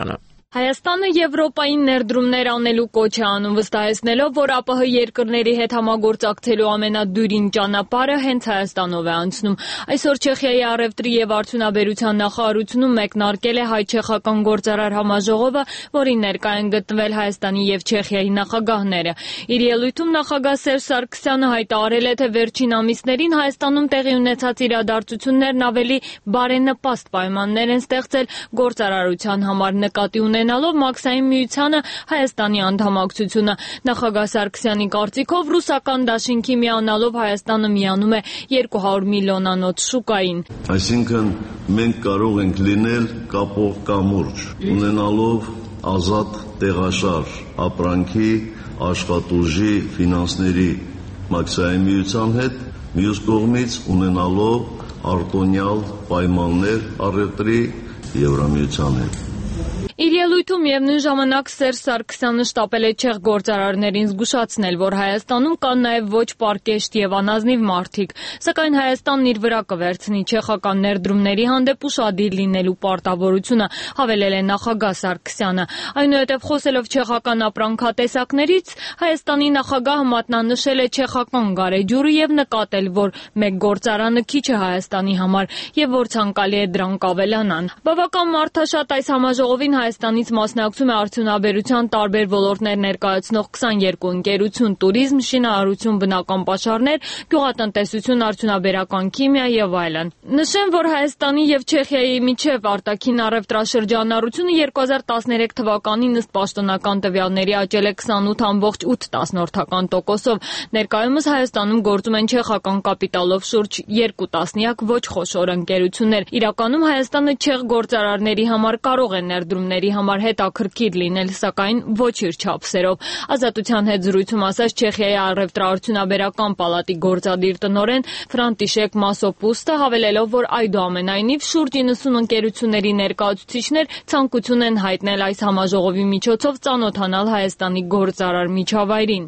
Հայաստանը Եվրոպային ներդրումներ անելու կոչ է անում, վստահեցնելով, որ ԱՊՀ երկրների հետ համագործակցելու ամենադյուրին ճանապարհը հենց Հայաստանով է անցնում։ Այսօր Չեխիայի առևտրի եւ արդյունաբերության նախարարությունում մեկնարկել է հայ-չեխական գործարար համաժողովը, որին ներկա են գտնվել Հայաստանի եւ Չեխիայի նախագահները։ Իր ելույթում նախագահ Սերժ Սարգսյանը հայտարարել է, թե վերջին ամիսներին Հայաստանում տեղի ունեցած իրադարձություններն ավելի բարենպաստ պայմաններ են ստեղծել գործարարության համար, նկատի ունենալով Մաքսային միությանը Հայաստանի անդամակցությունը։ Նախագահ Սարգսյանի կարծիքով ռուսական դաշինքի միանալով Հայաստանը միանում է երկու հարյուր միլիոնանոց շուկային։ Այսինքն մենք կարող ենք լինել կապող կամուրջ, ունենալով ազատ տեղաշարժ ապրանքի, աշխատուժի, ֆինանսների Մաքսային միության հետ, մյուս կողմից ունենալով արտոնյալ պայմաններ առևտրի Եվրամիության հետ։ Իր ելույթում միևնույն ժամանակ Սերժ Սարգսյանը շտապել է չեխ գործարարներին զգուշացնել, որ Հայաստանում կան նաև ոչ պարկեշտ եւ անազնիվ մարդիկ, սակայն Հայաստանն իր վրա կվերցնի չեխական ներդրումների հանդեպ ուշադիր լինելու պարտավորությունը, հավելել է նախագահ Սարգսյանը։ Այնուհետև խոսելով չեխական ապրանքատեսակներից, Հայաստանի նախագահը մատնանշել է չեխական գարեջուրը եւ նկատել, որ մեկ գործարանը քիչ է Հայաստանի համար եւ որ ցանկալի է դրանք ավելանան։ Բավական մարդաշատ այս համաժողովին Հայաստանից մասնակցում է արդյունաբերության տարբեր ոլորտներ ներկայացնող քսաներկու ընկերություն՝ տուրիզմ, շինարարություն, բնական պաշարներ, գյուղատնտեսություն, արդյունաբերական քիմիա եւ այլն։ Նշեմ, որ Հայաստանի եւ Չեխիայի միջև արտաքին առևտրաշրջանառությունը երկու հազար տասներեք թվականին ըստ պաշտոնական տվյալների աճել է քսանութ ամբողջ ութ տոկոսով։ Ներկայումս Հայաստանում գործում են չեխական կապիտալով շուրջ երկու տասնյակ ոչ խոշոր ընկերություններ։ Իրականում Հայաստանը չեխ գործարարների համար կարող է ներդրումների համար հետաքրքիր լինել, սակայն ոչ իր չափսերով։ Ազատության հետ զրույցում ասաց Չեխիայի առևտրաարդյունաբերական պալատի գործադիր տնօրեն Ֆրանտիշեք Մասոպուստը, հավելելով, որ այդուամենայնիվ շուրջ իննսուն ընկերությունների ներկայացուցիչներ ցանկություն են հայտնել այս համաժողովի միջոցով ծանոթանալ Հայաստանի գործարար միջավայրին։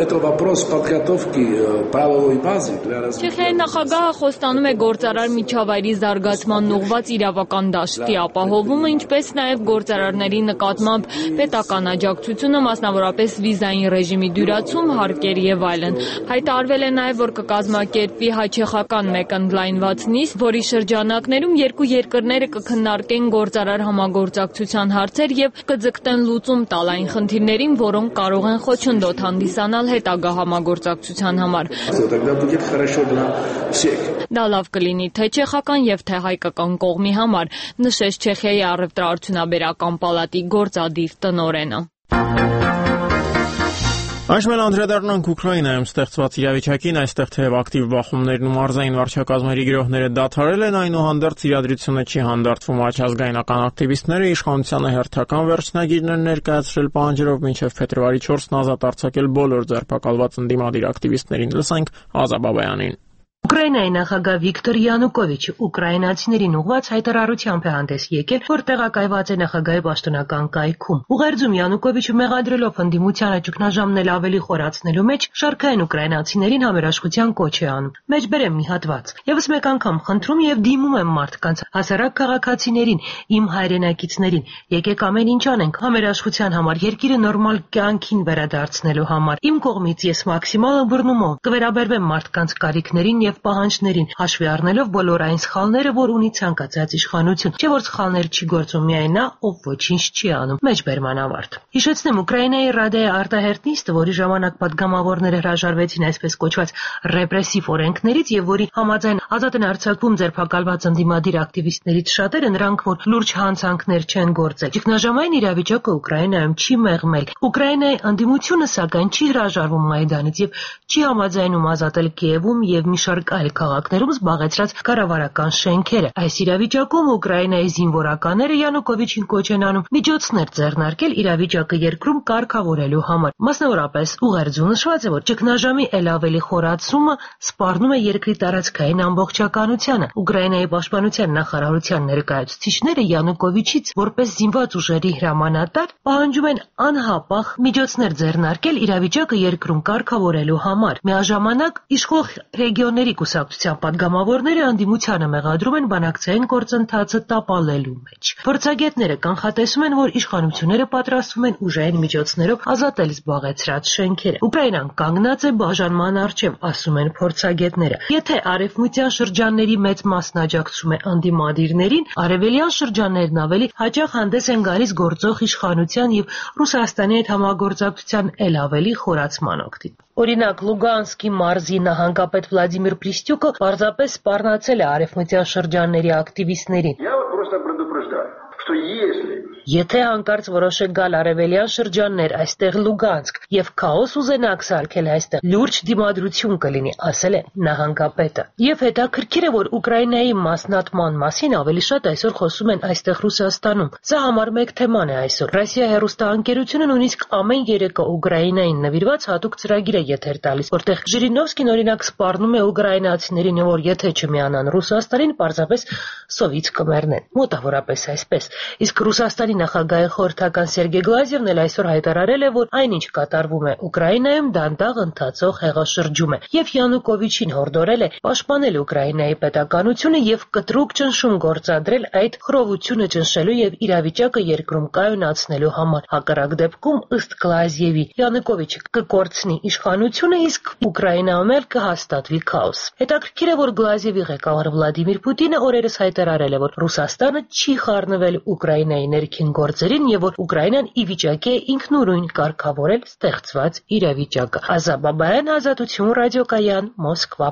Չեխիայի նախագահը խոստանում է գործարար միջավայրի զարգացման ուղղված իրավական դաշտի ապահովումը, ինչպես նաև գործարարների նկատմամբ պետական աջակցությունը, մասնավորապես վիզային ռեժիմի դյուրացում, հարկեր եւ այլն։ Հայտարարվել է նաև, որ կկազմակերպվի հայ-չեխական մեկ ընդլայնված նիստ, որի շրջանակներում երկու երկրները կքննարկեն գործարար համագործակցության հարցեր եւ կձգտեն լուծում տալ այն խնդիրներին, որոնք կարող են խոչընդոտ հանդիսանալ հետագա համագործակցության համար։ Դա լավ կլինի թե չեխական եւ թե հայկական կողմի համար, նշեց Չեխիայի առևտրաարդյունաբերական պալատի գործադիր տնօրենը։ Այժմ անդրադառնանք Ուկրաինայում ստեղծված իրավիճակին, այստեղ թեև ակտիվ բախումներն ու մարզային վարչակազմերի գրոհները դադարել են, այնուհանդերձ իրադրությունը չի հանդարտվում։ Աչազգայնական ակտիվիստները իշխանությանը հերթական վերջնագիրն են ներկայացրել պահանջելով մինչև փետրվարի չորսն ազատ արձակել բոլոր ձերբակալված ընդդիմադիր ակտիվիստներին։ Լսենք Ազա Բաբայանին։ Ուկրաինայի նախագահ Վիկտոր Յանուկովիչը ուկրաինացիներին ուղղված հայտարարությամբ է հանդես եկել, որ տեղակայված է նախագահի պաշտոնական կայքում։ Ուղերձում Յանուկովիչը մեղադրելով ընդդիմությանը ճգնաժամն ավելի խորացնելու մեջ շարքային ուկրաինացիներին համերաշխության կոչ է անում։ Մեջբերեմ մի հատված։ Եվս մեկ անգամ խնդրում եւ դիմում եմ մարդկանց, հասարակ քաղաքացիներին, իմ հայրենակիցներին, եկեք ամեն ինչ անենք համերաշխության համար, երկիրը նորմալ կյանքին վերադարձնելու համար։ Իմ կողմից ես մաքսիմալ բռնումով կվերաբերվեմ մարդկանց կարիքներին եւ պահանջներին, հաշվի առնելով բոլոր այն սխալները, որ ունի ցանկացած իշխանություն, չէ՞ որ սխալներ չի գործում միայն նա, ով ոչինչ չի անում։ Մեջբերման ավարտ։ Հիշեցնեմ, Ուկրաինայի Ռադայի արտահերտ նիստը, որի ժամանակ падգամավորները հրաժարվեցին այսպես կոչված ռեպրեսիվ օրենքներից եւ որի համաձայն ազատ են արձակվում ձերբակալված ընդդիմադիր ակտիվիստներից շատերը, նրանք որ լուրջ հանցանքներ չեն գործել։ Ճգնաժամային իրավիճակը Ուկրաինայում չի մեղմել։ Ուկրաինայի ընդդիմությունը սակայն չի հրաժարվում Մայդանից եւ չի համաձայնում ազատել Կիևում եւ մի շարք այլ քաղաքներում զբաղեցրած կառավարական շենքերը։ Այս իրավիճակում Ուկրաինայի զինվորականները Յանուկովիչին կոչ են անում միջոցներ ձեռնարկել իրավիճակը երկրում կարգավորելու համար։ Մասնավորապես ուղերձում նշված է, որ ճգնաժամի ել ավելի խորացումը սպառնում է երկրի տարածքային ամբողջականությանը։ Ուկրաինայի պաշտպանության նախարարության ներկայացուցիչները Յանուկովիչից որպես զինված ուժերի հրամանատար պահանջում են անհապաղ միջոցներ ձեռնարկել իրավիճակը երկրում կարգավորելու համար։ Միաժամանակ իշխող ռեգիոնների Երկրների կուսակցության падգամավորները անդիմությանը մեղադրում են բանակցային գործընթացը տապալելու մեջ։ Փորձագետները կանխատեսում են, որ իշխանությունները պատրաստվում են ուժային միջոցներով ազատել զբաղեցրած շենքերը։ Ուկրաինան կանգնած է բաժանման առջև, ասում են փորձագետները։ Եթե արևմտյան շրջանների մեծ մասն աջակցում է անդիմադիրներին, արևելյան շրջաններն ավելի հաճախ հանդես են գալիս գործող իշխանության եւ Ռուսաստանի հետ համագործակցության ել ավելի խորացման օգտին։ Օրինակ, Լուգանսկի մարզի նահանգապետ Վլադիմիր Պրիստյուկը պարզապես սպառնացել է արևմտյան շրջանների ակտիվիստներին։ Եթե հանկարծ որոշեք գալ արևելյան շրջաններ, այստեղ Լուգանսկ, եւ քաոս ուզենաք սարքել այստեղ, լուրջ դիմադրություն կլինի, ասել է նահանգապետը։ Եվ հետաքրքիր է, որ Ուկրաինայի մասնատման մասին ավելի շատ այսօր խոսում են այստեղ Ռուսաստանում։ Սա համար մեկ թեման է այսօր։ Ռոսիա հեռուստաընկերությունը նույնիսկ ամեն երեկո Ուկրաինային նվիրված հատուկ ծրագիր է եթեր տալիս, որտեղ Ժիրինովսկին օրինակ սպառնում է ուկրաինացիներին, որ եթե չմիանան Ռուսաստանին, պարզապես սովից կմեռնեն։ Մոտավորապես այսպես։ Իսկ Ռուսաստանի նախագահի խորհրդական Սերգեյ Գլազևն էլ այսօր հայտարարել է, որ այնինչ կատարվում է Ուկրաինայում դանդաղ ընթացող հեղաշրջում է, եւ Յանուկովիչին հորդորել է պաշտպանել Ուկրաինայի պետականությունը եւ կտրուկ ճնշում գործադրել այդ խռովությունը ճնշելու եւ իրավիճակը երկրում կայունացնելու համար։ Հակառակ դեպքում, ըստ Գլազևի, Յանուկովիչը կկորցնի իշխանությունը, իսկ Ուկրաինայում էլ կհաստատվի քաոս։ Հետաքրքիր է, որ Գլազևի ղեկավար Վլադիմիր Պուտինը օրերս հայտարարել է, որ Ռուսաստանը չի խառնվել Ուկրաինայի ներքին գործերին եւ որ Ուկրաինան ի վիճակի է ինքնուրույն կարգավորել ստեղծված իրավիճակը։ Ազա Բաբայան, Ազատություն ռադիոկայան, Մոսկվա։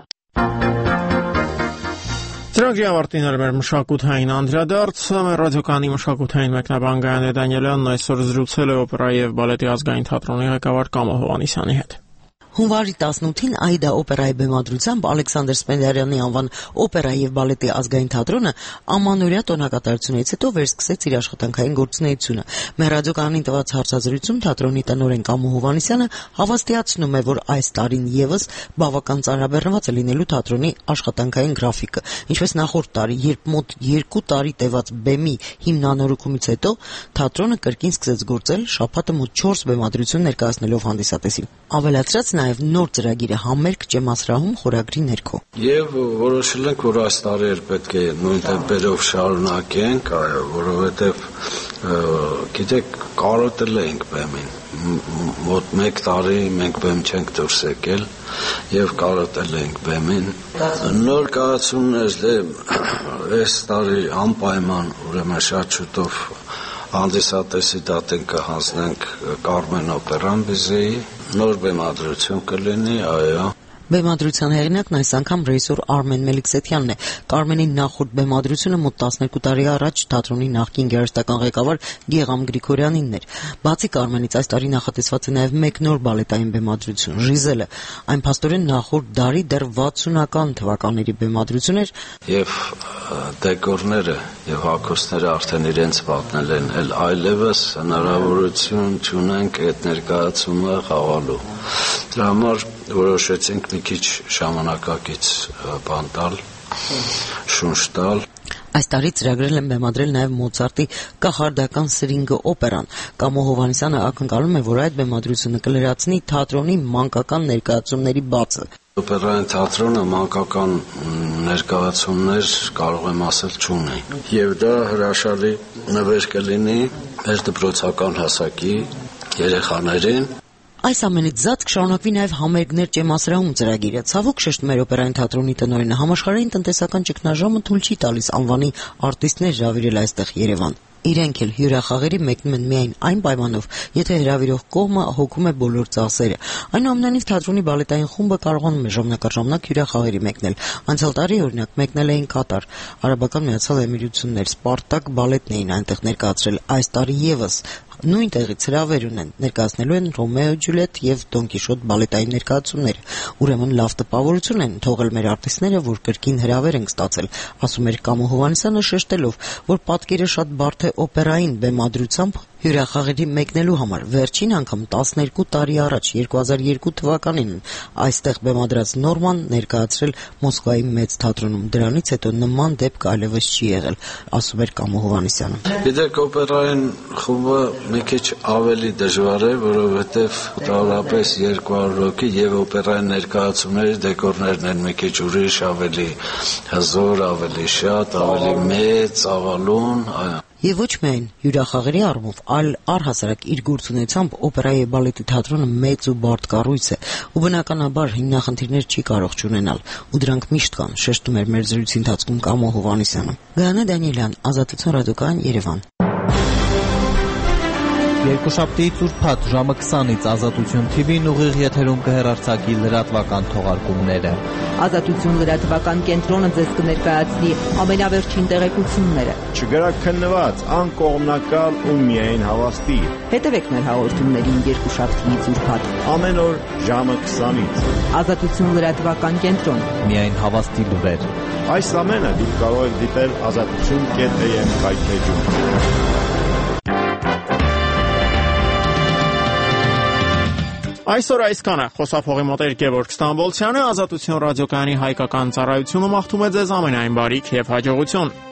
Ծրագրի ավարտին էր մեր մշակութային անդրադարձը, մեր ռադիոկայանի մշակութային մեկնաբան Գայանե Դանիելյանն այսօր զրուցել է օպերայի եւ բալետի ազգային թատրոնի ղեկավար Կամո Հովհաննիսյանի հետ։ Հունվարի տասնութին Աիդա օպերայի բեմադրությամբ Ալեքսանդր Սպենդիարյանի անվան օպերայի եւ բալետի ազգային թատրոնը ամանորյա տոնակատարությունից հետո վերսկսեց իր աշխատանքային գործունեությունը։ Մեր ռադիոկայանին տված հարցազրույցում թատրոնի տնօրեն Կամո Հովհաննիսյանը հավաստիացնում է, որ այս տարին եւս բավական ծանրաբեռնված է լինելու թատրոնի աշխատանքային գրաֆիկը, ինչպես նախորդ տարի, երբ մոտ երկու տարի տևած բեմի հիմնանորոգումից հետո թատրոնը կրկին սկսեց գործել, շաբաթը մոտ չորս բեմադրություն ներկայացնելով հանդիսատեսին։ Ավելացրած նաև նոր ծրագիրը համերգ Ճեմասրահում խորագրի ներքո։ Եվ որոշել ենք, որ այս տարի էլ պետք է նույն տեմպերով շարունակենք, որովհետև գիտեք, կարոտել ենք բեմին։ Մոտ մեկ տարի մենք բեմ չենք դուրս եկել եւ կարոտել ենք բեմին։ Նոր կայացումներ դե այս տարի անպայման ուրեմն շատ շուտով հանդիսատեսի դատեն կհանձնենք Կարմեն օպերան Բիզեի, նոր բեմադրություն կլինի, այո։ Բեմադրության հեղինակն այս անգամ ռեժիսոր Արմեն Մելիքսեթյանն է։ Կարմենի նախորդ բեմադրությունը մոտ տասներկու տարի առաջ թատրոնի նախկին գեղարվեստական ղեկավար Գեգամ Գրիգորյանինն էր։ Բացի Կարմենից այս տարի նախատեսված է նաև մեկ նոր բալետային բեմադրություն՝ Ժիզելը։ Այն փաստորեն նախորդ դարի դեռ վաթսունական թվականների բեմադրություն էր, եւ դեկորները եւ հագուստները արդեն իրենց պատնել են, էլ այլևս հնարավորություն չունենք այդ ներկայացումը խաղալու։ Դրա համար որոշեցինք մի քիչ ժամանակակից բան տալ, շունչ տալ։ Այս տարի ծրագրել են բեմադրել նաև Մոցարտի կախարդական Սրինգը օպերան։ Կամո Հովհաննիսյանը ակնկալում է, որ այդ բեմադրությունը կլրացնի թատրոնի մանկական ներկայացումների բացը։ Օպերային թատրոնը մանկական ներկայացումներ կարող եմ ասել չունի։ Եվ դա հրաշալի նվեր կլինի մեր դպրոցական հասակի երեխաներին։ Այս ամենից զատ կշարունակվի նաև համերգներ Ճեմասրահում ծրագիրը։ Ցավոք շեշտում էր օպերային թատրոնի տնօրենը, համաշխարհային տնտեսական ճգնաժամը թույլ չի տալիս անվանի արտիստներ հրավիրել այստեղ Երևան։ Իրենք էլ հյուրախաղերի մեկնում են միայն այն պայմանով, եթե հրավիրող կողմը հոգում է բոլոր ծախսերը։ Այնուամենայնիվ թատրոնի բալետային խումբը կարողանում է ժամանակառ-ժամանակ հյուրախաղերի մեկնել։ Անցյալ տարի օրինակ մեկնել էին Կատար, Արաբական Միացյալ Էմիրություններ, Սպարտակ բալետն էին այնտեղ ներկայացրել։ Այս տարի եւս նույն տեղից հրավեր ունեն, ներկայացնելու են Ռոմեո Ջուլիետ եւ Դոն Կիշոտ բալետային ներկայացումները։ Ուրեմն լավ տպավորություն են թողել մեր արտիստները, որ կրկին հրավեր են ստացել, ասում էր Կամո Հովհաննիսյանը, շեշտելով, որ պատկերը շատ բարդ է օպերային բեմադրությամբ Հյուրախաղերի մեկնելու համար վերջին անգամ տասներկու տարի առաջ երկու հազար երկու թվականին այստեղ բեմադրած Նորման ներկայացրել Մոսկվայի մեծ թատրոնում։ Դրանից հետո նման դեպք այլևս չի եղել, ասում էր Կամո Հովհաննիսյանը։ Գիտեք, օպերային խումբը մի քիչ ավելի դժվար է, որովհետև տարապես երկու հարյուր հոգի եւ օպերային ներկայացումների դեկորներն են մի քիչ ուրիշ, ավելի հզոր, ավելի շատ, ավելի մեծ, աղալուն, այո։ Եվ ոչ միայն հյուրախաղերի առումով, այլ առհասարակ իր գործունեությամբ օպերայի եւ բալետի թատրոնը մեծ ու բարդ կառույց է, ու բնականաբար հիմնախնդիրներ չի կարող չունենալ, ու դրանք միշտ կան, շեշտում էր մեր զրույցի ընթացքում Կամո Հովհաննիսյանը։ Գայանե Դանիելյան, Ազատություն ռադիոկայան, Երևան։ Երկուշաբթի ծուրփաթ ժամը քսանից Ազատություն թի վին ուղիղ եթերում կհեռարձակի լրատվական թողարկումները։ Ազատություն լրատվական կենտրոնը ձեզ կներկայացնի ամենավերջին տեղեկությունները։ Չգրակ քննված, անկողմնակալ ու միայն հավաստի։ Հետևեք մեր հաղորդումներին երկուշաբթի ծուրփաթ ամեն օր ժամը քսանից։ Ազատություն լրատվական կենտրոն։ Միայն հավաստի լուրեր։ Այս ամենը դուք կարող եք դիտել ազատություն կետ էյ էմ կայքեջում։ Այսօր այսքանը։ Խոսափողի մոտ էր Գևորգ Ստամբոլցյանը, Ազատություն ռադիոկայանի հայկական ծառայությունը մաղթում է ձեզ ամենայն բարիք եւ հաջողություն։